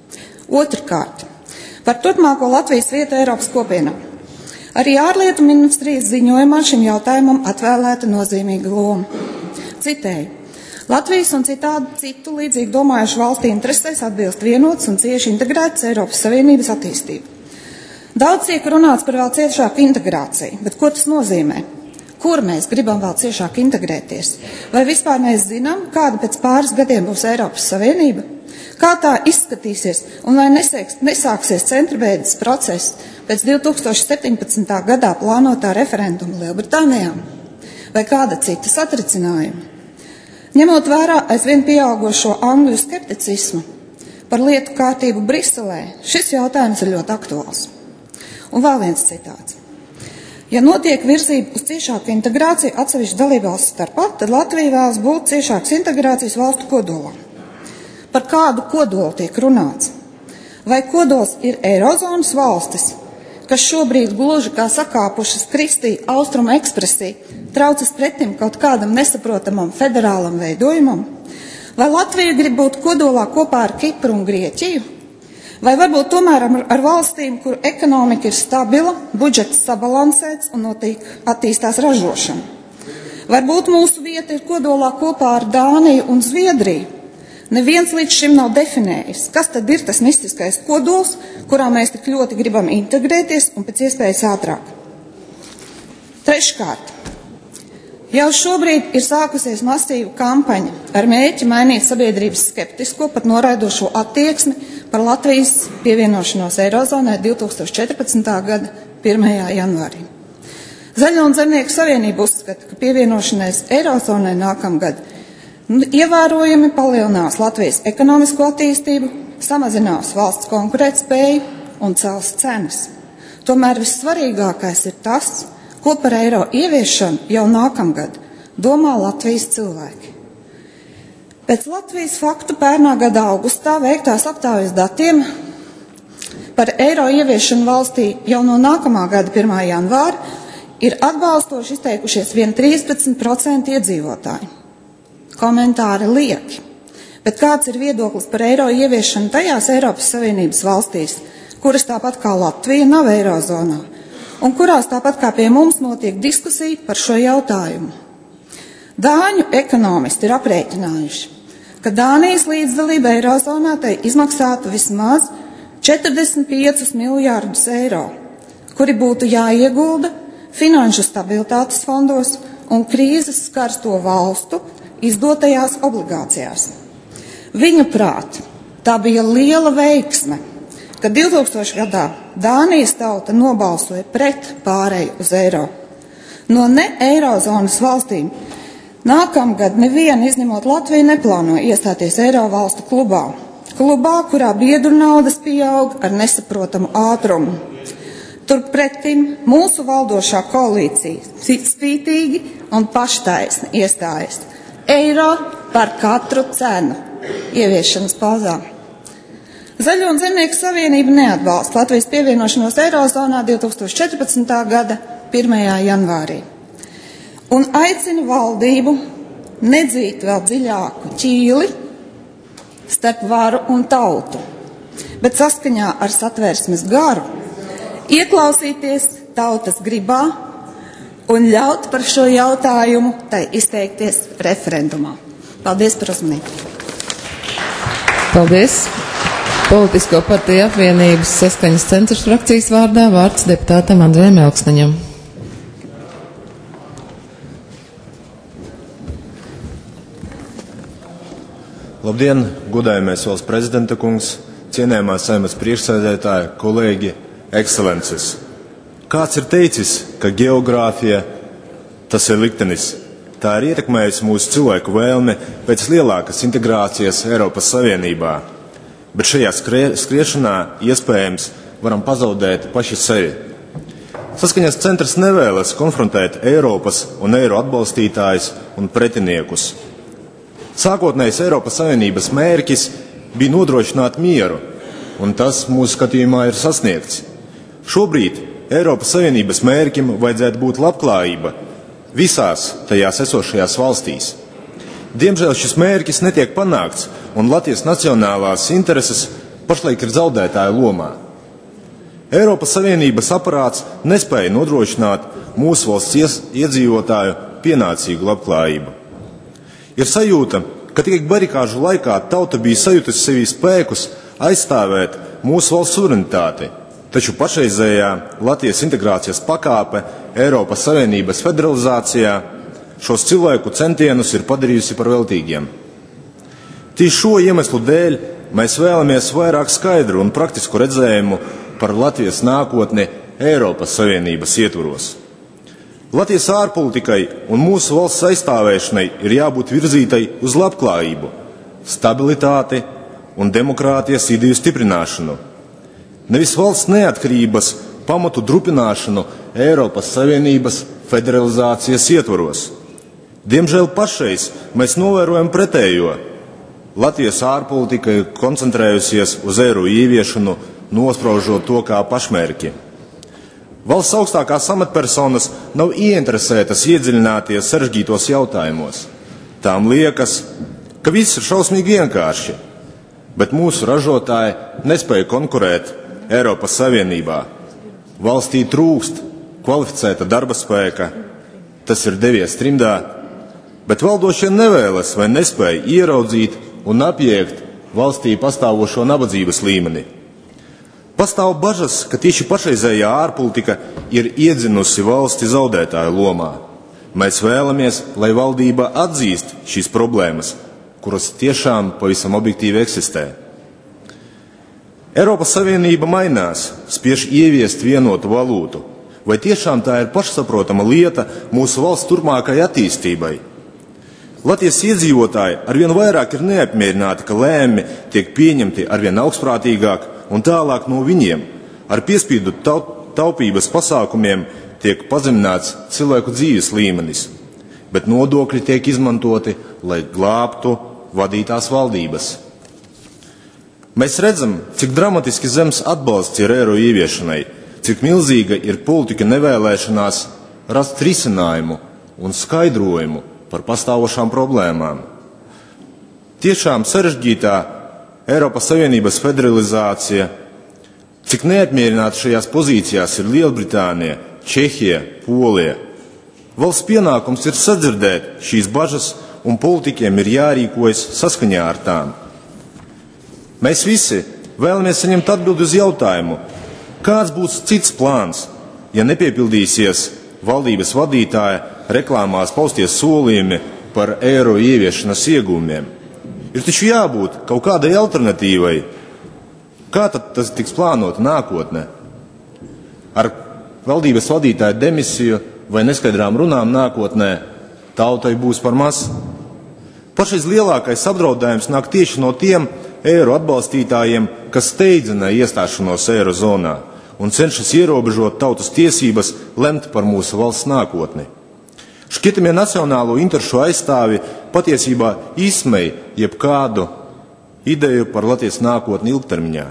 Otrkārt, par turpmāko Latvijas vietu Eiropas kopienā. Arī ārlietu ministrijas ziņojumā šim jautājumam atvēlēta nozīmīga loma. Citēju, Latvijas un citādu citu līdzīgi domājušu valstu interesēs atbilst vienots un cieši integrēts Eiropas Savienības attīstību. Daudz tiek runāts par vēl ciešāku integrāciju, bet ko tas nozīmē? Kur mēs gribam vēl ciešāk integrēties? Vai vispār mēs zinām, kāda pēc pāris gadiem būs Eiropas Savienība? Kā tā izskatīsies un vai nesēks, nesāksies centrbeidzes process pēc divi tūkstoši septiņpadsmitā gadā plānotā referenduma Lielbritānijā? Vai kāda cita satricinājuma? Ņemot vērā aizvien pieaugošo angļu skepticismu par lietu kārtību Briselē, šis jautājums ir ļoti aktuāls. Un vēl viens citāts. Ja notiek virzība uz ciešāku integrāciju atsevišķu dalībvalstu starpā, tad Latvija vēlas būt ciešākas integrācijas valstu kodolā. Par kādu kodolu tiek runāts? Vai kodols ir Eirozonas valstis, kas šobrīd gluži kā sakāpušas kristī austrumu ekspresī, traucas pretim kaut kādam nesaprotamam federālam veidojumam? Vai Latvija grib būt kodolā kopā ar Kipru un Grieķiju? Vai varbūt tomēr ar, ar valstīm, kur ekonomika ir stabila, budžets sabalansēts un notiek attīstās ražošana? Varbūt mūsu vieta ir kodolā kopā ar Dāniju un Zviedriju? Neviens līdz šim nav definējis, kas tad ir tas mistiskais kodols, kurā mēs tik ļoti gribam integrēties un pēc iespējas ātrāk. Treškārt, jau šobrīd ir sākusies masīva kampaņa ar mērķi mainīt sabiedrības skeptisko, pat noraidošo attieksmi par Latvijas pievienošanos Eirozonai divi tūkstoši četrpadsmitā gada pirmajā janvārī. Zaļo un Zemnieku savienība uzskata, ka pievienošanās Eirozonai nākamgad ievērojami palielinās Latvijas ekonomisko attīstību, samazinās valsts konkurētspēju un cels cenas. Tomēr vissvarīgākais ir tas, ko par eiro ieviešanu jau nākamgad domā Latvijas cilvēki. Pēc Latvijas faktu pērnā gada augustā veiktās aptaujas datiem par eiro ieviešanu valstī jau no nākamā gada pirmā janvāra ir atbalstoši izteikušies vien trīspadsmit procenti iedzīvotāji. Komentāri lieki, bet kāds ir viedoklis par eiro ieviešanu tajās Eiropas Savienības valstīs, kuras tāpat kā Latvija nav eirozonā, un kurās tāpat kā pie mums notiek diskusija par šo jautājumu? Dāņu ekonomisti ir aprēķinājuši, ka Dānijas līdzdalība eirozonā tai izmaksātu vismaz četrdesmit piecus miljārdus eiro, kuri būtu jāiegulda finanšu stabilitātes fondos un krīzes skarsto valstu izdotajās obligācijās. Viņu prāt, tā bija liela veiksme, ka divtūkstošajā gadā Dānijas tauta nobalsoja pret pāreju uz eiro. No ne eirozonas valstīm nākamgad neviena, izņemot Latviju, neplāno iestāties eiro valstu klubā. Klubā, kurā biedru naudas pieaug ar nesaprotamu ātrumu. Turpretim mūsu valdošā koalīcija spītīgi un paštaisni iestājas eiro par katru cenu ieviešanas pauzām. Zaļo un Zemnieku savienība neatbalsta Latvijas pievienošanos eirozonā divtūkstoš četrpadsmitā gada pirmajā janvārī. Un aicina valdību nedzīt vēl dziļāku ķīli starp varu un tautu, bet saskaņā ar Satversmes garu ieklausīties tautas gribā un ļaut par šo jautājumu tai izteikties referendumā. Paldies par uzmanību. Paldies. Politisko partiju apvienības Saskaņas centrs frakcijas vārdā vārds deputātam Andrejam Elksniņam. Labdien, godājamais valsts prezidenta kungs, cienējamā Saeimas priekšsēdētāja, kolēģi, ekscelences. Kāds ir teicis, ka geogrāfija tas ir liktenis. Tā ir ietekmējusi mūsu cilvēku vēlmi pēc lielākas integrācijas Eiropas Savienībā. Bet šajā skrie, skriešanā iespējams varam pazaudēt paši sevi. Saskaņas centrs nevēlas konfrontēt Eiropas un eiro atbalstītājus un pretiniekus. Sākotnējs Eiropas Savienības mērķis bija nodrošināt mieru, un tas mūsu skatījumā ir sasniegts. Šobrīd Eiropas Savienības mērķim vajadzētu būt labklājība visās tajās esošajās valstīs. Diemžēl šis mērķis netiek panākts, un Latvijas nacionālās intereses pašlaik ir zaudētāja lomā. Eiropas Savienības aparāts nespēja nodrošināt mūsu valsts iedzīvotāju pienācīgu labklājību. Ir sajūta, ka tikai barikāžu laikā tauta bija sajutusi sevī spēkus aizstāvēt mūsu valsts suverenitāti, taču pašreizējā Latvijas integrācijas pakāpe Eiropas Savienības federalizācijā šos cilvēku centienus ir padarījusi par veltīgiem. Tieši šo iemeslu dēļ mēs vēlamies vairāk skaidru un praktisku redzējumu par Latvijas nākotni Eiropas Savienības ietvaros. Latvijas ārpolitikai un mūsu valsts aizstāvēšanai ir jābūt virzītai uz labklājību, stabilitāti un demokrātijas ideju stiprināšanu. Nevis valsts neatkarības pamatu drupināšanu Eiropas Savienības federalizācijas ietvaros. Diemžēl pašreiz mēs novērojam pretējo. Latvijas ārpolitika ir koncentrējusies uz eiro ieviešanu, nospraužot to kā pašmērķi. Valsts augstākās amatpersonas nav ieinteresētas iedziļināties sarežģītos jautājumos. Tām liekas, ka viss ir šausmīgi vienkārši, bet mūsu ražotāji nespēja konkurēt Eiropas Savienībā. Valstī trūkst kvalificēta darba spēka, tas ir devies trimdā, bet valdošie nevēlas vai nespēja ieraudzīt un apjēgt valstī pastāvošo nabadzības līmeni. Pastāv bažas, ka tieši pašreizējā ārpolitika ir iedzinusi valsti zaudētāju lomā. Mēs vēlamies, lai valdība atzīst šīs problēmas, kuras tiešām pavisam objektīvi eksistē. Eiropas Savienība mainās, spiež ieviest vienotu valūtu. Vai tiešām tā ir pašsaprotama lieta mūsu valsts turpmākai attīstībai? Latvijas iedzīvotāji arvien vairāk ir neapmierināti, ka lēmumi tiek pieņemti arvien augstprātīgāk un tālāk no viņiem. Ar piespiedu taupības pasākumiem tiek pazemināts cilvēku dzīves līmenis, bet nodokļi tiek izmantoti, lai glābtu vadītās valdības. Mēs redzam, cik dramatiski zems atbalsts ir eiro ieviešanai, cik milzīga ir politika nevēlēšanās rast risinājumu un skaidrojumu par pastāvošām problēmām. Tiešām sarežģītā Eiropas Savienības federalizācija, cik neapmierināti šajās pozīcijās ir Lielbritānija, Čehija, Polija. Valsts pienākums ir sadzirdēt šīs bažas, un politiķiem ir jārīkojas saskaņā ar tām. Mēs visi vēlamies saņemt atbildi uz jautājumu, kāds būs cits plāns, ja nepiepildīsies valdības vadītāja reklāmās pausties solījumi par eiro ieviešanas iegūmiem. Ir taču jābūt kaut kādai alternatīvai. Kā tad tas tiks plānota nākotnē? Ar valdības vadītāja demisiju vai neskaidrām runām nākotnē tautai būs par maz. Pašreiz lielākais apdraudējums nāk tieši no tiem eiro atbalstītājiem, kas steidzina iestāšanos eirozonā un cenšas ierobežot tautas tiesības lemt par mūsu valsts nākotni. Šķietamie nacionālo interešu aizstāvi patiesībā izsmej jebkādu ideju par Latvijas nākotni ilgtermiņā.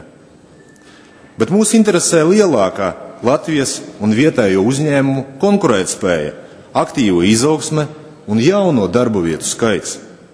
Bet mūs interesē lielākā Latvijas un vietējo uzņēmumu konkurētspēja, aktīva izaugsme un jauno darbu vietu skaits.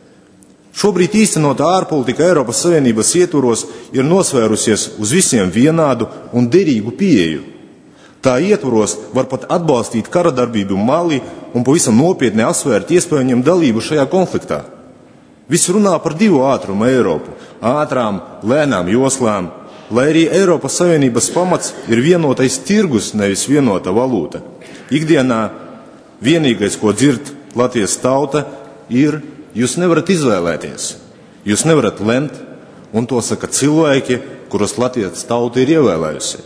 Šobrīd īstenotā ārpolitika Eiropas Savienības ietvaros ir nosvērusies uz visiem vienādu un derīgu pieeju. Tā ietvaros var pat atbalstīt kara darbību Mali un pavisam nopietni apsvērt iespējamiem dalību šajā konfliktā. Viss runā par divu ātrumu Eiropu, ātrām, lēnām joslām, lai arī Eiropas Savienības pamats ir vienotais tirgus, nevis vienota valūta. Ikdienā vienīgais, ko dzird Latvijas tauta, ir: jūs nevarat izvēlēties, jūs nevarat lemt, un to saka cilvēki, kurus Latvijas tauta ir ievēlējusi.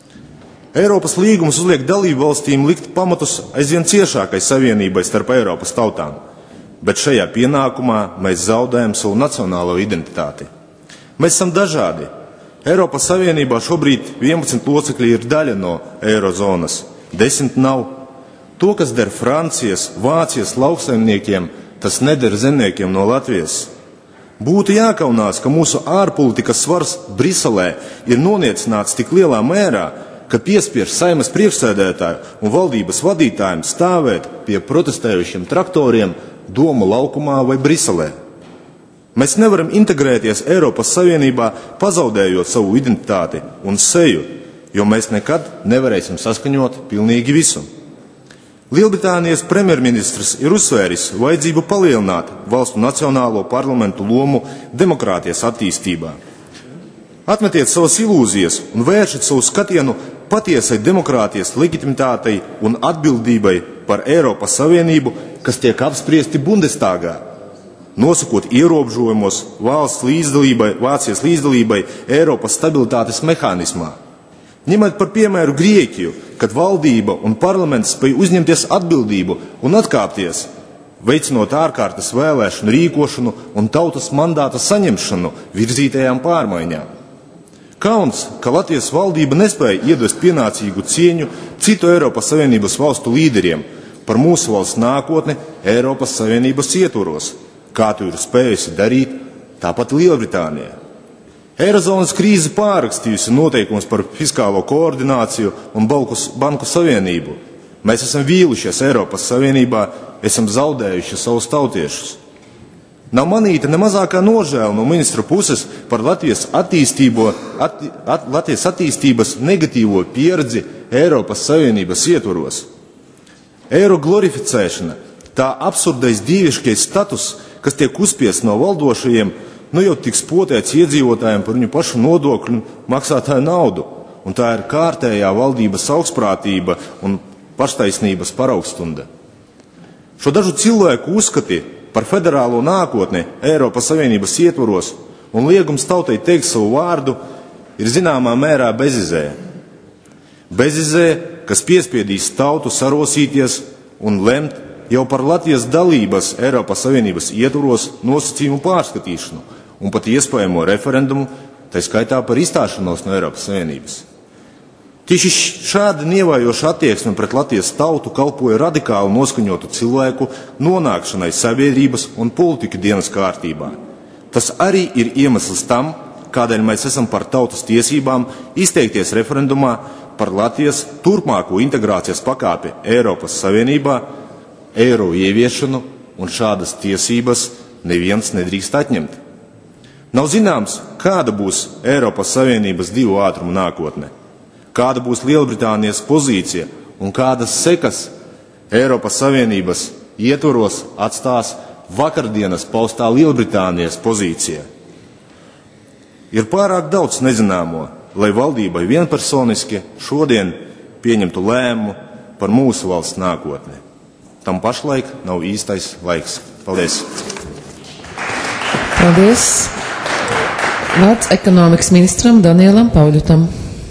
Eiropas līgums uzliek dalību valstīm likt pamatus aizvien ciešākai savienībai starp Eiropas tautām, bet šajā pienākumā mēs zaudējam savu nacionālo identitāti. Mēs esam dažādi. Eiropas Savienībā šobrīd vienpadsmit locekļi ir daļa no eirozonas, desmit nav. To, kas der Francijas, Vācijas lauksaimniekiem, tas neder zemniekiem no Latvijas. Būtu jākaunās, ka mūsu ārpolitikas svars Briselē ir noniecināts tik lielā mērā, ka piespiež Saeimas priekšsēdētāju un valdības vadītājiem stāvēt pie protestējušiem traktoriem Doma laukumā vai Briselē. Mēs nevaram integrēties Eiropas Savienībā, pazaudējot savu identitāti un seju, jo mēs nekad nevarēsim saskaņot pilnīgi visu. Lielbritānijas premjerministrs ir uzsvēris vajadzību palielināt valstu nacionālo parlamentu lomu demokrātijas attīstībā. Atmetiet savas ilūzijas un vēršiet savu skatienu patiesai demokrātijas leģitimitātei un atbildībai par Eiropas Savienību, kas tiek apspriesti Bundestāgā, nosakot ierobežojumos valsts līdzdalībai, Vācijas līdzdalībai Eiropas stabilitātes mehānismā. Ņemiet par piemēru Grieķiju, kad valdība un parlaments spēja uzņemties atbildību un atkāpties, veicinot ārkārtas vēlēšanu rīkošanu un tautas mandāta saņemšanu virzītajām pārmaiņām. Kauns, ka Latvijas valdība nespēja iedvest pienācīgu cieņu citu Eiropas Savienības valstu līderiem par mūsu valsts nākotni Eiropas Savienības ietvaros, kā to ir spējusi darīt tāpat Lielbritānija. Eirozonas krīze pārrakstījusi noteikumus par fiskālo koordināciju un banku savienību. Mēs esam vīlušies Eiropas Savienībā, esam zaudējuši savus tautiešus. Nav manīta ne mazākā nožēla no ministra puses par Latvijas, attīstībo, atti, at, Latvijas attīstības negatīvo pieredzi Eiropas Savienības ietvaros. Eiro glorificēšana, tā absurdais dieviškais status, kas tiek uzspiests no valdošajiem, nu jau tiks potēts iedzīvotājiem par viņu pašu nodokļu maksātāju naudu, un tā ir kārtējā valdības augstprātība un paštaisnības paraugstunda. Šo dažu cilvēku uzskati par federālo nākotni Eiropas Savienības ietvaros un liegums tautai teikt savu vārdu ir zināmā mērā bezizēja. Bezizēja, kas piespiedīs tautu sarosīties un lemt jau par Latvijas dalības Eiropas Savienības ietvaros nosacījumu pārskatīšanu un pat iespējamo referendumu, tā skaitā par izstāšanos no Eiropas Savienības. Tieši šāda nievājoša attieksme pret Latvijas tautu kalpoja radikāli noskaņotu cilvēku nonākšanai sabiedrības un politika dienas kārtībā. Tas arī ir iemesls tam, kādēļ mēs esam par tautas tiesībām izteikties referendumā par Latvijas turpmāko integrācijas pakāpi Eiropas Savienībā, eiro ieviešanu, un šādas tiesības neviens nedrīkst atņemt. Nav zināms, kāda būs Eiropas Savienības divu ātrumu nākotne, kāda būs Lielbritānijas pozīcija un kādas sekas Eiropas Savienības ietvaros atstās vakardienas paustā Lielbritānijas pozīcija. Ir pārāk daudz nezināmo, lai valdībai vienpersoniski šodien pieņemtu lēmumu par mūsu valsts nākotni. Tam pašlaik nav īstais laiks. Paldies! Paldies! Vārds ekonomikas ministram Danielam Pauļutam.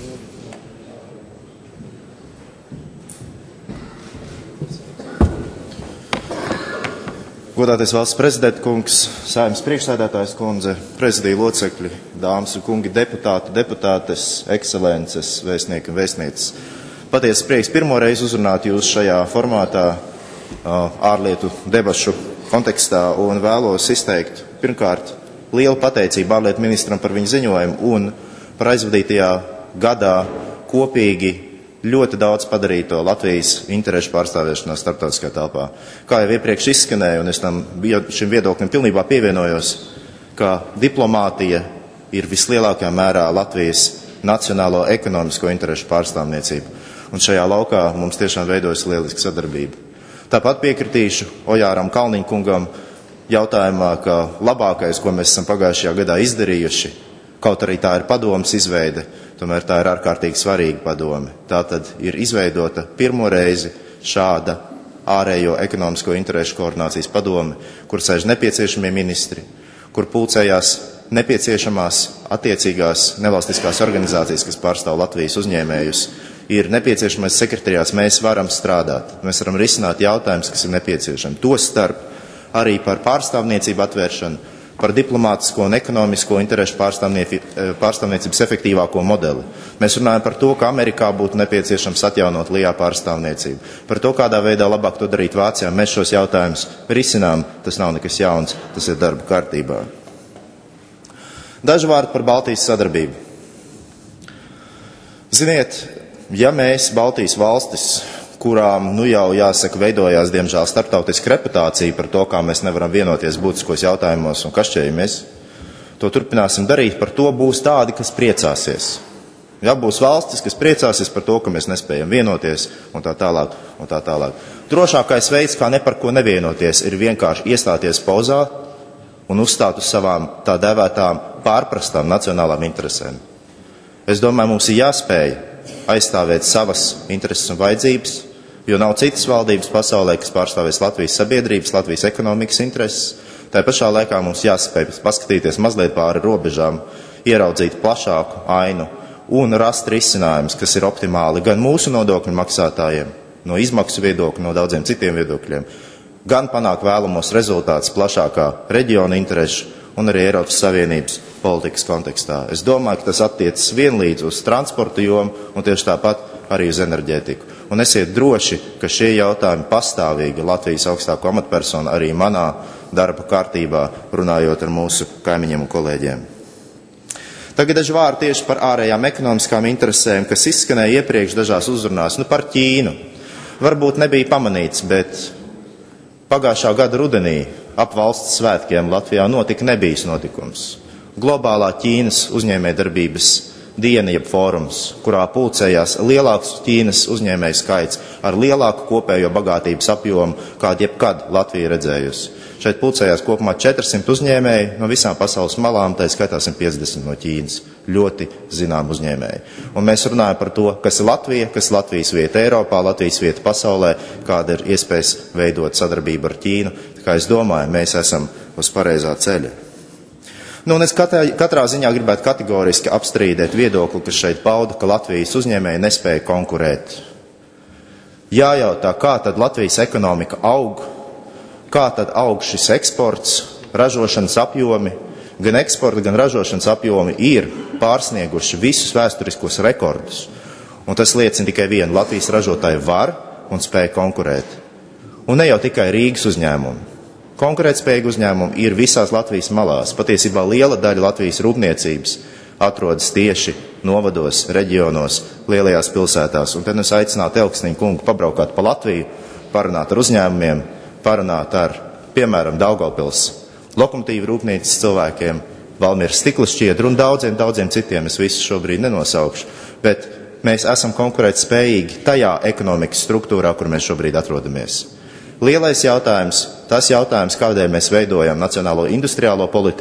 Godātais valsts prezidenta kungs, Saeimas priekšsēdētājas kundze, prezidija locekļi, dāmas un kungi, deputāti, deputātes, ekscelences, vēstnieki un vēstnieces. Patiesi prieks pirmo reizi uzrunāt jūs šajā formātā ārlietu debašu kontekstā un vēlos izteikt pirmkārt lielu pateicību ārlietu ministram par viņu ziņojumu un par aizvadītajā gadā kopīgi ļoti daudz padarīto Latvijas interešu pārstāvēšanā starptautiskā telpā. Kā jau iepriekš izskanēja, un es tam šim viedoklim pilnībā pievienojos, ka diplomātija ir vislielākajā mērā Latvijas nacionālo ekonomisko interešu pārstāvniecība. Un šajā laukā mums tiešām veidojas lieliska sadarbība. Tāpat piekritīšu Ojāram Kalniņkungam jautājumā, ka labākais, ko mēs esam pagājušajā gadā izdarījuši, kaut arī tā ir padomas izveide, tomēr tā ir ārkārtīgi svarīga padome. Tā tad ir izveidota pirmo reizi šāda ārējo ekonomisko interešu koordinācijas padome, kur sēž nepieciešamie ministri, kur pulcējās nepieciešamās attiecīgās nevalstiskās organizācijas, kas pārstāv Latvijas uzņēmējus, ir nepieciešamais sekretariāts, mēs varam strādāt, mēs varam risināt jautājumus, kas ir nepieciešami. To starp arī par pārstāvniecību atvēršanu, par diplomātisko un ekonomisko interešu pārstāvniecības efektīvāko modeli. Mēs runājam par to, ka Amerikā būtu nepieciešams atjaunot L I A pārstāvniecību. Par to, kādā veidā labāk to darīt Vācijā. Mēs šos jautājumus risinām, tas nav nekas jauns, tas ir darba kārtībā. Daži vārdi par Baltijas sadarbību. Ziniet, ja mēs, Baltijas valstis, kurām, nu jau jāsaka, veidojās, diemžēl, starptautiska reputācija par to, kā mēs nevaram vienoties būtiskos jautājumos un kašķējamies, to turpināsim darīt, par to būs tādi, kas priecāsies. Ja būs valstis, kas priecāsies par to, ka mēs nespējam vienoties un tā tālāk un tā tālāk. Drošākais veids, kā ne par ko nevienoties, ir vienkārši iestāties pauzā un uzstāt uz savām tā dēvētām pārprastām nacionālām interesēm. Es domāju, mums ir jāspēj aizstāvēt savas intereses un vajadzības, jo nav citas valdības pasaulē, kas pārstāvēs Latvijas sabiedrības, Latvijas ekonomikas intereses. Tā pašā laikā mums jāspēj paskatīties mazliet pāri robežām, ieraudzīt plašāku ainu un rast risinājumus, kas ir optimāli gan mūsu nodokļu maksātājiem, no izmaksu viedokļa, no daudziem citiem viedokļiem, gan panākt vēlamos rezultātus plašākā reģiona interešu un arī Eiropas Savienības politikas kontekstā. Es domāju, ka tas attiecas vienlīdz uz transporta jomu un tieši tāpat arī uz enerģētiku. Un esiet droši, ka šie jautājumi pastāvīgi Latvijas augstāko amatpersonu arī manā darba kārtībā, runājot ar mūsu kaimiņiem un kolēģiem. Tagad daži vārdi tieši par ārējām ekonomiskām interesēm, kas izskanēja iepriekš dažās uzrunās. Nu, par Ķīnu. Varbūt nebija pamanīts, bet pagājušā gada rudenī ap valsts svētkiem Latvijā notika nebijis notikums. Globālā Ķīnas uzņēmējdarbības diena jeb fórums, kurā pulcējās lielāks Ķīnas uzņēmēju skaits ar lielāku kopējo bagātības apjomu, kādu jebkad Latvija redzējusi. Šeit pulcējās kopumā četrsimt uzņēmēji no visām pasaules malām, tā skaitā simt piecdesmit no Ķīnas. Ļoti zinām uzņēmēji. Un mēs runājam par to, kas ir Latvija, kas ir Latvijas vieta Eiropā, Latvijas vieta pasaulē, kāda ir iespējas veidot sadarbību ar Ķīnu. Tā kā es domāju, mēs esam uz pareizā ceļa. Nu, un es katrā, katrā ziņā gribētu kategoriski apstrīdēt viedokli, kas šeit pauda, ka Latvijas uzņēmēji nespēja konkurēt. Jājautā, kā tad Latvijas ekonomika aug, kā tad aug šis eksports, ražošanas apjomi, gan eksporta, gan ražošanas apjomi ir pārsnieguši visus vēsturiskos rekordus. Un tas liecina tikai vienu, Latvijas ražotāji var un spēja konkurēt. Un ne jau tikai Rīgas uzņēmumi. Konkurētspējīgi uzņēmumi ir visās Latvijas malās. Patiesībā liela daļa Latvijas rūpniecības atrodas tieši novados, reģionos, lielajās pilsētās. Un tad es aicinātu Elksniņu kungu pabraukāt pa Latviju, parunāt ar uzņēmumiem, parunāt ar, piemēram, Daugavpils lokomotīvu rūpnīcas cilvēkiem, Valmieras stikla šķiedru un daudziem, daudziem citiem. Es visus šobrīd nenosaukšu, bet mēs esam konkurētspējīgi tajā ekonomikas struktūrā, kur mēs šobrīd atrodamies. Lielais jautājums, tas jautājums, kādēļ mēs veidojam nacionālo industriālo politiku,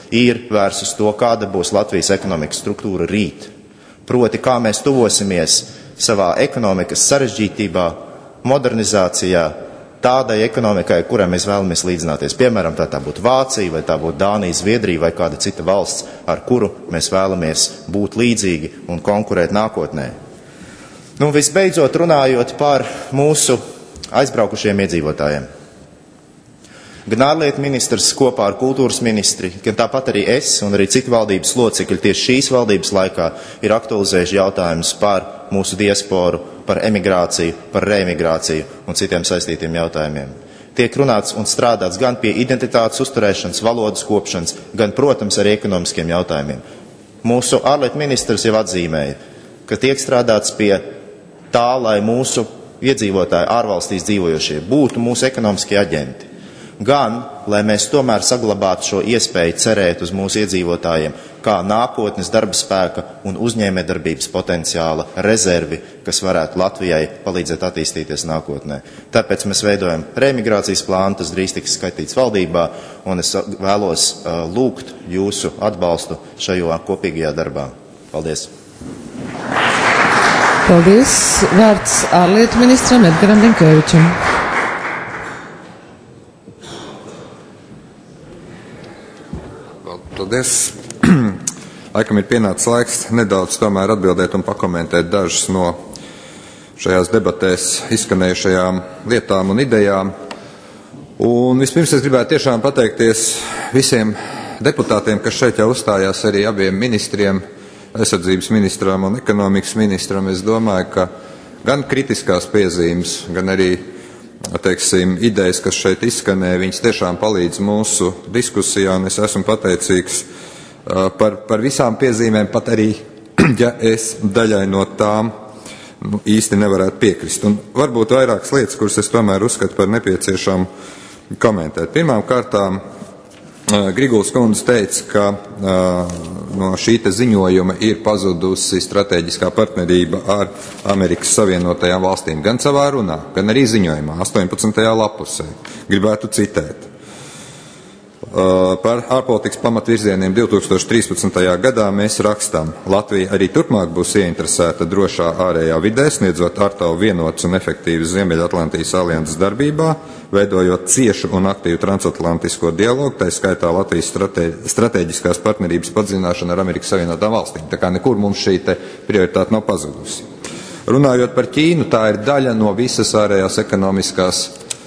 ir vērsts uz to, kāda būs Latvijas ekonomikas struktūra rīt. Proti, kā mēs tuvosimies savā ekonomikas sarežģītībā, modernizācijā, tādai ekonomikai, kurai mēs vēlamies līdzināties. Piemēram, tā tā būtu Vācija, vai tā būtu Dānija, Zviedrija, vai kāda cita valsts, ar kuru mēs vēlamies būt līdzīgi un konkurēt nākotnē. Nu, visbeidzot, runājot par mūsu aizbraukušiem iedzīvotājiem. Gan ārlietu ministrs kopā ar kultūras ministri, gan tāpat arī es un arī citi valdības locekļi tieši šīs valdības laikā ir aktualizējuši jautājumus par mūsu diasporu, par emigrāciju, par reemigrāciju un citiem saistītiem jautājumiem. Tiek runāts un strādāts gan pie identitātes uzturēšanas, valodas kopšanas, gan, protams, arī ekonomiskiem jautājumiem. Mūsu ārlietu ministrs jau atzīmēja, ka tiek strādāts pie tā, lai mūsu iedzīvotāji ārvalstīs dzīvojošie būtu mūsu ekonomiskie aģenti. Gan, lai mēs tomēr saglabātu šo iespēju cerēt uz mūsu iedzīvotājiem kā nākotnes darba spēka un uzņēmējdarbības potenciāla rezervi, kas varētu Latvijai palīdzēt attīstīties nākotnē. Tāpēc mēs veidojam reemigrācijas plānu, tas drīz tiks skaitīts valdībā, un es vēlos uh, lūgt jūsu atbalstu šajā kopīgajā darbā. Paldies! Paldies! Vārds ārlietu ministram Edgaram Rinkēvičam. Paldies. Laikam ir pienācis laiks nedaudz tomēr atbildēt un pakomentēt dažas no šajās debatēs izskanējušajām lietām un idejām. Un vispirms es gribētu tiešām pateikties visiem deputātiem, kas šeit jau uzstājās, arī abiem ministriem, aizsardzības ministram un ekonomikas ministram. Es domāju, ka gan kritiskās piezīmes, gan arī teiksim, idejas, kas šeit izskanēja, viņas tiešām palīdz mūsu diskusijā, un es esmu pateicīgs uh, par, par visām piezīmēm, pat arī, ja es daļai no tām nu, īsti nevarētu piekrist. Un varbūt vairākas lietas, kuras es tomēr uzskatu par nepieciešamu komentēt. Pirmām kārtām uh, Griguls kundze teica, ka uh, no šī te ziņojuma ir pazudusi strateģiskā partnerība ar Amerikas Savienotajām valstīm, gan savā runā, gan arī ziņojumā, astoņpadsmitajā lapusē. Gribētu citēt. Par ārpolitikas pamatvirzieniem divi tūkstoši trīspadsmitajā gadā mēs rakstām: Latvija arī turpmāk būs ieinteresēta drošā ārējā vidē, sniedzot ārtavu vienots un efektīvas Ziemeļatlantijas alianses darbībā, veidojot ciešu un aktīvu transatlantisko dialogu, tā skaitā Latvijas stratē, stratēģiskās partnerības padziļināšana ar Amerikas Savienotām valstīm. Tā kā nekur mums šī te prioritāte nav pazudusi. Runājot par Ķīnu, tā ir daļa no visas ārējās ekonomiskās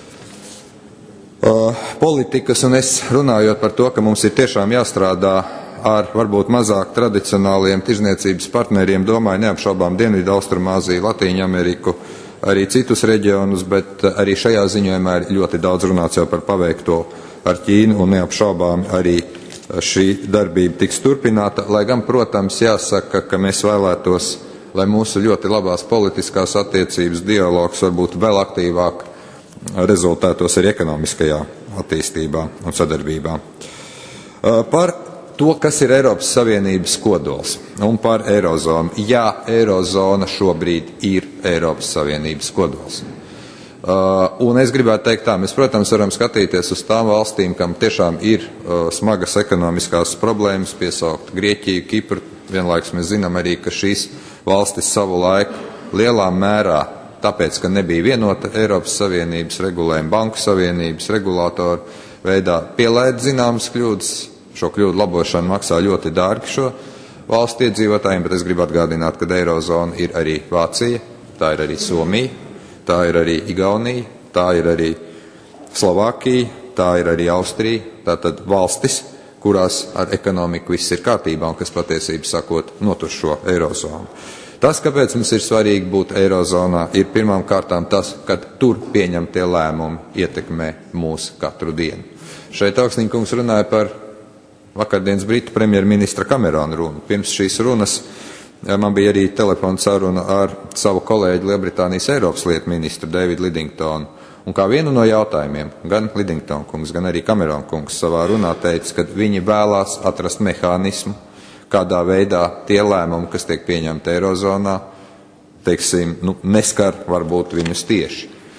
Uh, politikas, un es runājot par to, ka mums ir tiešām jāstrādā ar varbūt mazāk tradicionāliem tirzniecības partneriem, domāju neapšaubām Dienvidu Austrumāziju, Latīņu Ameriku, arī citus reģionus, bet arī šajā ziņojumā ir ļoti daudz runāts jau par paveikto ar Ķīnu, un neapšaubām arī šī darbība tiks turpināta, lai gan, protams, jāsaka, ka mēs vēlētos, lai mūsu ļoti labās politiskās attiecības dialogs varbūt vēl aktīvāk rezultātos arī ekonomiskajā attīstībā un sadarbībā. Par to, kas ir Eiropas Savienības kodols un par Eirozonu. Jā, Eirozona šobrīd ir Eiropas Savienības kodols. Un es gribētu teikt tā, mēs, protams, varam skatīties uz tām valstīm, kam tiešām ir smagas ekonomiskās problēmas, piesaukt Grieķiju, Kipru. Vienlaikus mēs zinām arī, ka šīs valstis savu laiku lielā mērā, tāpēc, ka nebija vienota Eiropas Savienības regulējuma, banku savienības regulātoru veidā pielaid zināmas kļūdas. Šo kļūdu labošana maksā ļoti dārgi šo valstu iedzīvotājiem, bet es gribu atgādināt, ka Eirozona ir arī Vācija, tā ir arī Somija, tā ir arī Igaunija, tā ir arī Slovākija, tā ir arī Austrija, tātad valstis, kurās ar ekonomiku viss ir kārtībā un kas patiesībā sakot notur šo Eirozonu. Tas, kāpēc mums ir svarīgi būt Eirozonā, ir pirmām kārtām tas, ka tur pieņemtie lēmumi ietekmē mūs katru dienu. Šeit Augsniņkungs runāja par vakardienas Britu premjerministra Kamerona runu. Pirms šīs runas man bija arī telefona saruna ar savu kolēģi Lielbritānijas Eiropas lietu ministru Davidu Lidingtonu. Un kā vienu no jautājumiem, gan Lidingtona kungs, gan arī Kamerona kungs savā runā teica, ka viņi vēlās atrast mehānismu, kādā veidā tie lēmumi, kas tiek pieņemti Eirozonā, teiksim, nu, neskar varbūt viņus tieši.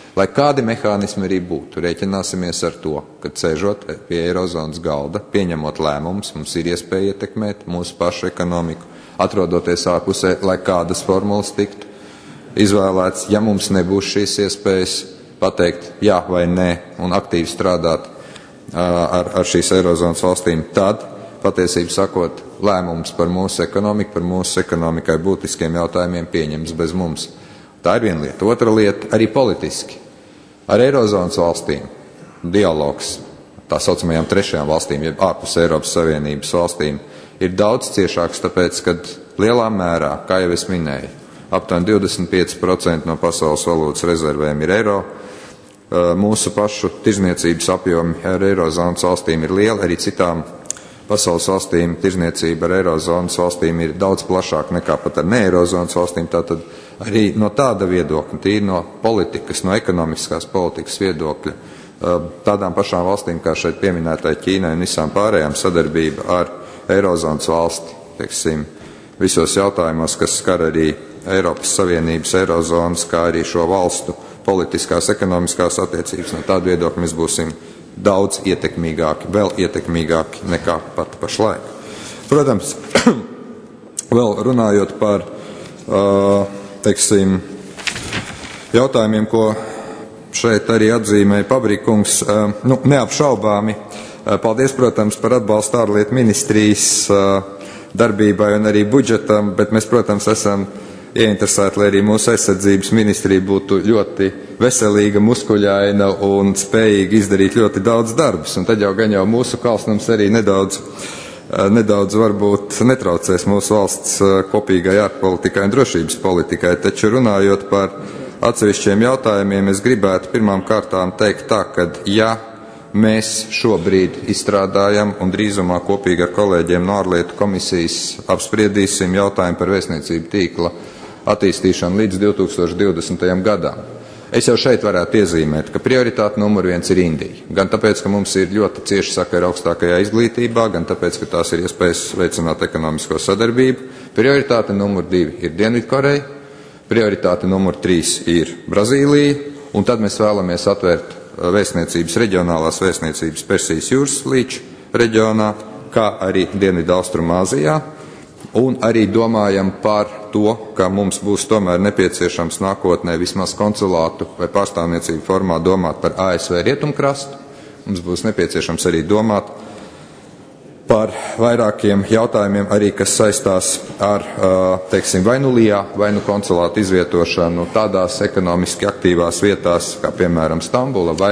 Lai kādi mehānismi arī būtu, rēķināsimies ar to, ka sēžot pie Eirozonas galda, pieņemot lēmumus, mums ir iespēja ietekmēt mūsu pašu ekonomiku, atrodoties ārpusē, lai kādas formulas tiktu izvēlēts. Ja mums nebūs šīs iespējas pateikt jā vai nē un aktīvi strādāt ar, ar šīs Eirozonas valstīm, tad, patiesībā sakot, lēmums par mūsu ekonomiku, par mūsu ekonomikai būtiskiem jautājumiem pieņems bez mums. Tā ir viena lieta. Otra lieta – arī politiski. Ar Eirozonas valstīm dialogs, tā saucamajām trešajām valstīm, jeb ārpus Eiropas Savienības valstīm, ir daudz ciešāks, tāpēc, ka lielā mērā, kā jau es minēju, aptuveni divdesmit pieci procenti no pasaules valūtas rezervēm ir eiro. Mūsu pašu tirzniecības apjomi ar Eirozonas valstīm ir lieli, arī citām pasaules valstīm tirzniecība ar Eirozonas valstīm ir daudz plašāka nekā pat ar ne Eirozonas valstīm. Tātad arī no tāda viedokļa, tīri no politikas, no ekonomiskās politikas viedokļa, tādām pašām valstīm, kā šeit pieminētāji Ķīnai un visām pārējām sadarbība ar Eirozonas valsti, teiksim, visos jautājumos, kas skar arī Eiropas Savienības, Eirozonas, kā arī šo valstu politiskās, ekonomiskās attiecības, no tāda viedokļa mēs būsim daudz ietekmīgāki, vēl ietekmīgāki nekā pat pašlaik. Protams, vēl runājot par, teiksim, jautājumiem, ko šeit arī atzīmēja Pabrikungs, nu, neapšaubāmi. Paldies, protams, par atbalstu ārlietu ministrijas darbībai un arī budžetam, bet mēs, protams, esam ieinteresēti, lai arī mūsu aizsardzības ministrija būtu ļoti veselīga, muskuļaina un spējīga izdarīt ļoti daudz darbus. Un tad jau gan jau mūsu kalsnums arī nedaudz, nedaudz varbūt netraucēs mūsu valsts kopīgai ārpolitikai un drošības politikai. Taču runājot par atsevišķiem jautājumiem, es gribētu pirmām kārtām teikt tā, ka ja mēs šobrīd izstrādājam un drīzumā kopīgi ar kolēģiem no ārlietu komisijas apspriedīsim jautājumu par vēstniecību tīkla attīstīšanu līdz divi tūkstoši divdesmitajam gadam. Es jau šeit varētu iezīmēt, ka prioritāte numur viens ir Indija. Gan tāpēc, ka mums ir ļoti cieši sakari augstākajā izglītībā, gan tāpēc, ka tās ir iespējas veicināt ekonomisko sadarbību. Prioritāte numur divi ir Dienvidkoreja, prioritāte numur trīs ir Brazīlija, un tad mēs vēlamies atvērt vēstniecības, reģionālās vēstniecības Persijas jūras līča reģionā, kā arī Dienvidu Austrumāzijā, un arī domājam par to, ka mums būs tomēr nepieciešams nākotnē vismaz konsulātu vai pārstāvniecību formā domāt par A S V rietumkrastu. Mums būs nepieciešams arī domāt par vairākiem jautājumiem, arī kas saistās ar, teiksim, vai nu Lijā, vai nu konsulātu izvietošanu tādās ekonomiski aktīvās vietās, kā piemēram Stambula vai,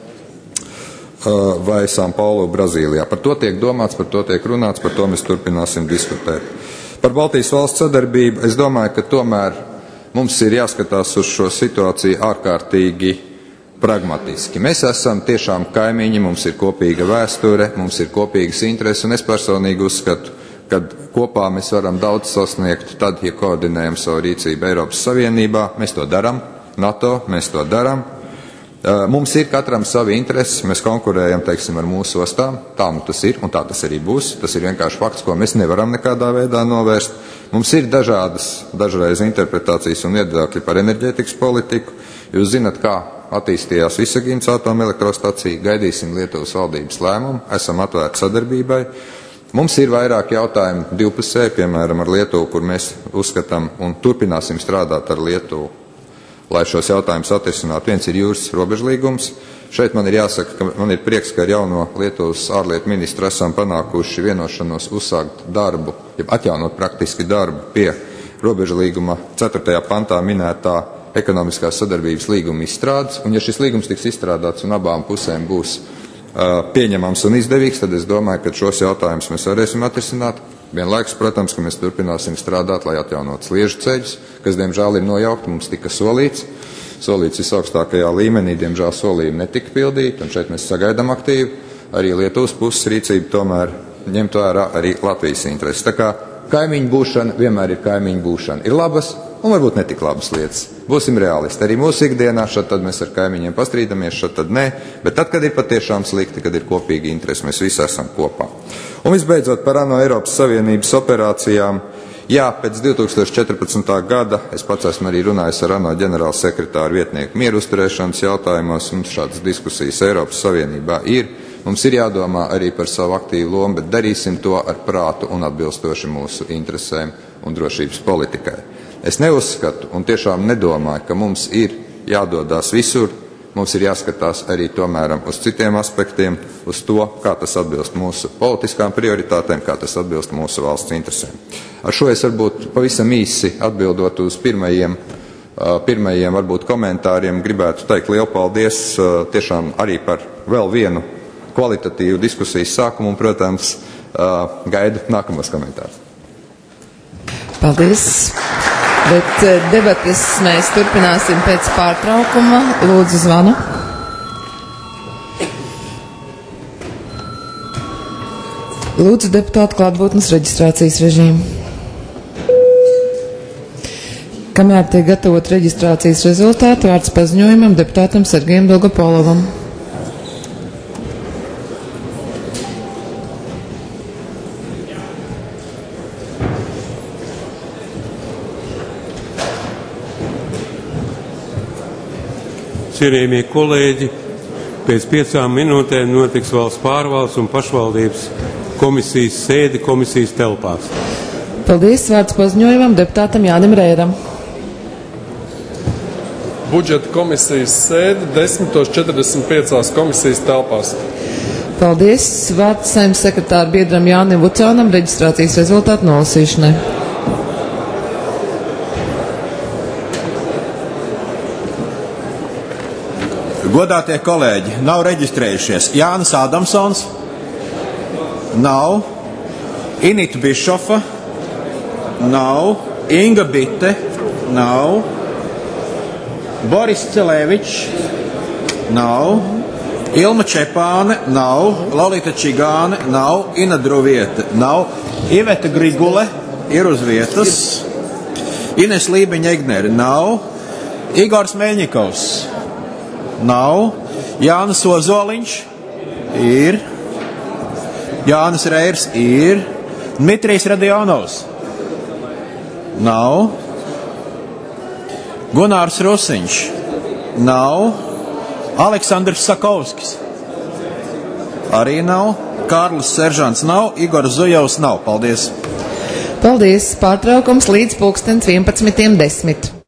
vai São Paulo, Brazīlijā. Par to tiek domāts, par to tiek runāts, par to mēs turpināsim diskutēt. Par Baltijas valsts sadarbību es domāju, ka tomēr mums ir jāskatās uz šo situāciju ārkārtīgi pragmatiski. Mēs esam tiešām kaimiņi, mums ir kopīga vēsture, mums ir kopīgas intereses, un es personīgi uzskatu, ka kopā mēs varam daudz sasniegt tad, ja koordinējam savu rīcību Eiropas Savienībā. Mēs to daram, NATO, mēs to daram. Mums ir katram savi intereses, mēs konkurējam, teiksim, ar mūsu ostām, tā nu tas ir, un tā tas arī būs. Tas ir vienkārši fakts, ko mēs nevaram nekādā veidā novērst. Mums ir dažādas, dažreiz interpretācijas un viedokļi par enerģētikas politiku. Jūs zinat, kā attīstījās Visagīnas atomelektrostacija, gaidīsim Lietuvas valdības lēmumu, esam atvērti sadarbībai. Mums ir vairāk jautājumu divpusē, piemēram, ar Lietuvu, kur mēs uzskatām un turpināsim strādāt ar Lietuvu, lai šos jautājumus atrisinātu. Viens ir jūras robežlīgums. Šeit man ir jāsaka, ka man ir prieks, ka ar jauno Lietuvas ārlietu ministru esam panākuši vienošanos uzsākt darbu, jeb atjaunot praktiski darbu pie robežlīguma ceturtajā pantā minētā ekonomiskās sadarbības līguma izstrādes. Un ja šis līgums tiks izstrādāts un abām pusēm būs uh, pieņemams un izdevīgs, tad es domāju, ka šos jautājumus mēs varēsim atrisināt. Vienlaikus, protams, ka mēs turpināsim strādāt, lai atjaunot sliežu ceļus, kas, diemžēl, ir nojaukti, mums tika solīts. Solīts visaugstākajā līmenī, diemžēl solījumi netika pildīti, un šeit mēs sagaidām aktīvi. Arī Lietuvas puses rīcība tomēr ņemt vērā arī Latvijas intereses. Tā kā kaimiņu būšana vienmēr ir kaimiņu būšana. Ir labas un varbūt netik labas lietas. Būsim realisti. Arī mūsu ikdienā šad tad mēs ar kaimiņiem pastrīdamies, šad tad nē, bet tad, kad ir patiešām slikti, kad ir kopīgi interesi, mēs visi esam kopā. Un visbeidzot par ANO Eiropas Savienības operācijām, Jā, pēc divē tūkstoši četrpadsmitā gada es pats esmu arī runājis ar ANO ģenerāla sekretāru vietnieku mieru uzturēšanas jautājumos. Mums šādas diskusijas Eiropas Savienībā ir. Mums ir jādomā arī par savu aktīvu lomu, bet darīsim to ar prātu un atbilstoši mūsu interesēm un drošības politikai. Es neuzskatu un tiešām nedomāju, ka mums ir jādodās visur. Mums ir jāskatās arī tomēr uz citiem aspektiem, uz to, kā tas atbilst mūsu politiskām prioritātēm, kā tas atbilst mūsu valsts interesēm. Ar šo es varbūt pavisam īsi atbildot uz pirmajiem, pirmajiem varbūt komentāriem, gribētu teikt lielu paldies tiešām arī par vēl vienu kvalitatīvu diskusijas sākumu un, protams, gaidu nākamos komentārus. Paldies! Bet debates mēs turpināsim pēc pārtraukuma. Lūdzu, zvanu. Lūdzu, deputātu klātbūtnes reģistrācijas režīmu. Kamēr tiek gatavot reģistrācijas rezultātu, vārds paziņojumam deputātam Sergejam Dolgopolovam. Cienījamie kolēģi, pēc piecām minūtēm notiks valsts pārvaldes un pašvaldības komisijas sēde komisijas telpās. Paldies, vārds paziņojumam deputātam Jānim Rēram. Budžeta komisijas sēde desmit četrdesmit piecās komisijas telpās. Paldies, vārds Saeimas sekretāra biedram Jānim Vucaunam reģistrācijas rezultātu nolasīšanai. Godātie kolēģi, nav reģistrējušies Jānis Ādamsons, nav, Inita Bišofa, nav, Inga Bite, nav, Boris Celēvičs, nav, Ilma Čepāne, nav, Lolita Čigāne, nav, Ina Druviete, nav, Iveta Grigule ir uz vietas, Ines Lībiņa-Egnere, nav, Igors Meļņikovs, nav, Jānis Ozoliņš ir, Jānis Reirs ir, Dmitrijs Radionovs nav, Gunārs Rusiņš nav, Aleksandrs Sakovskis arī nav, Kārlis Seržants nav, Igors Zujovs nav. Paldies! Paldies! Pārtraukums līdz pulkstens vienpadsmitiem desmit.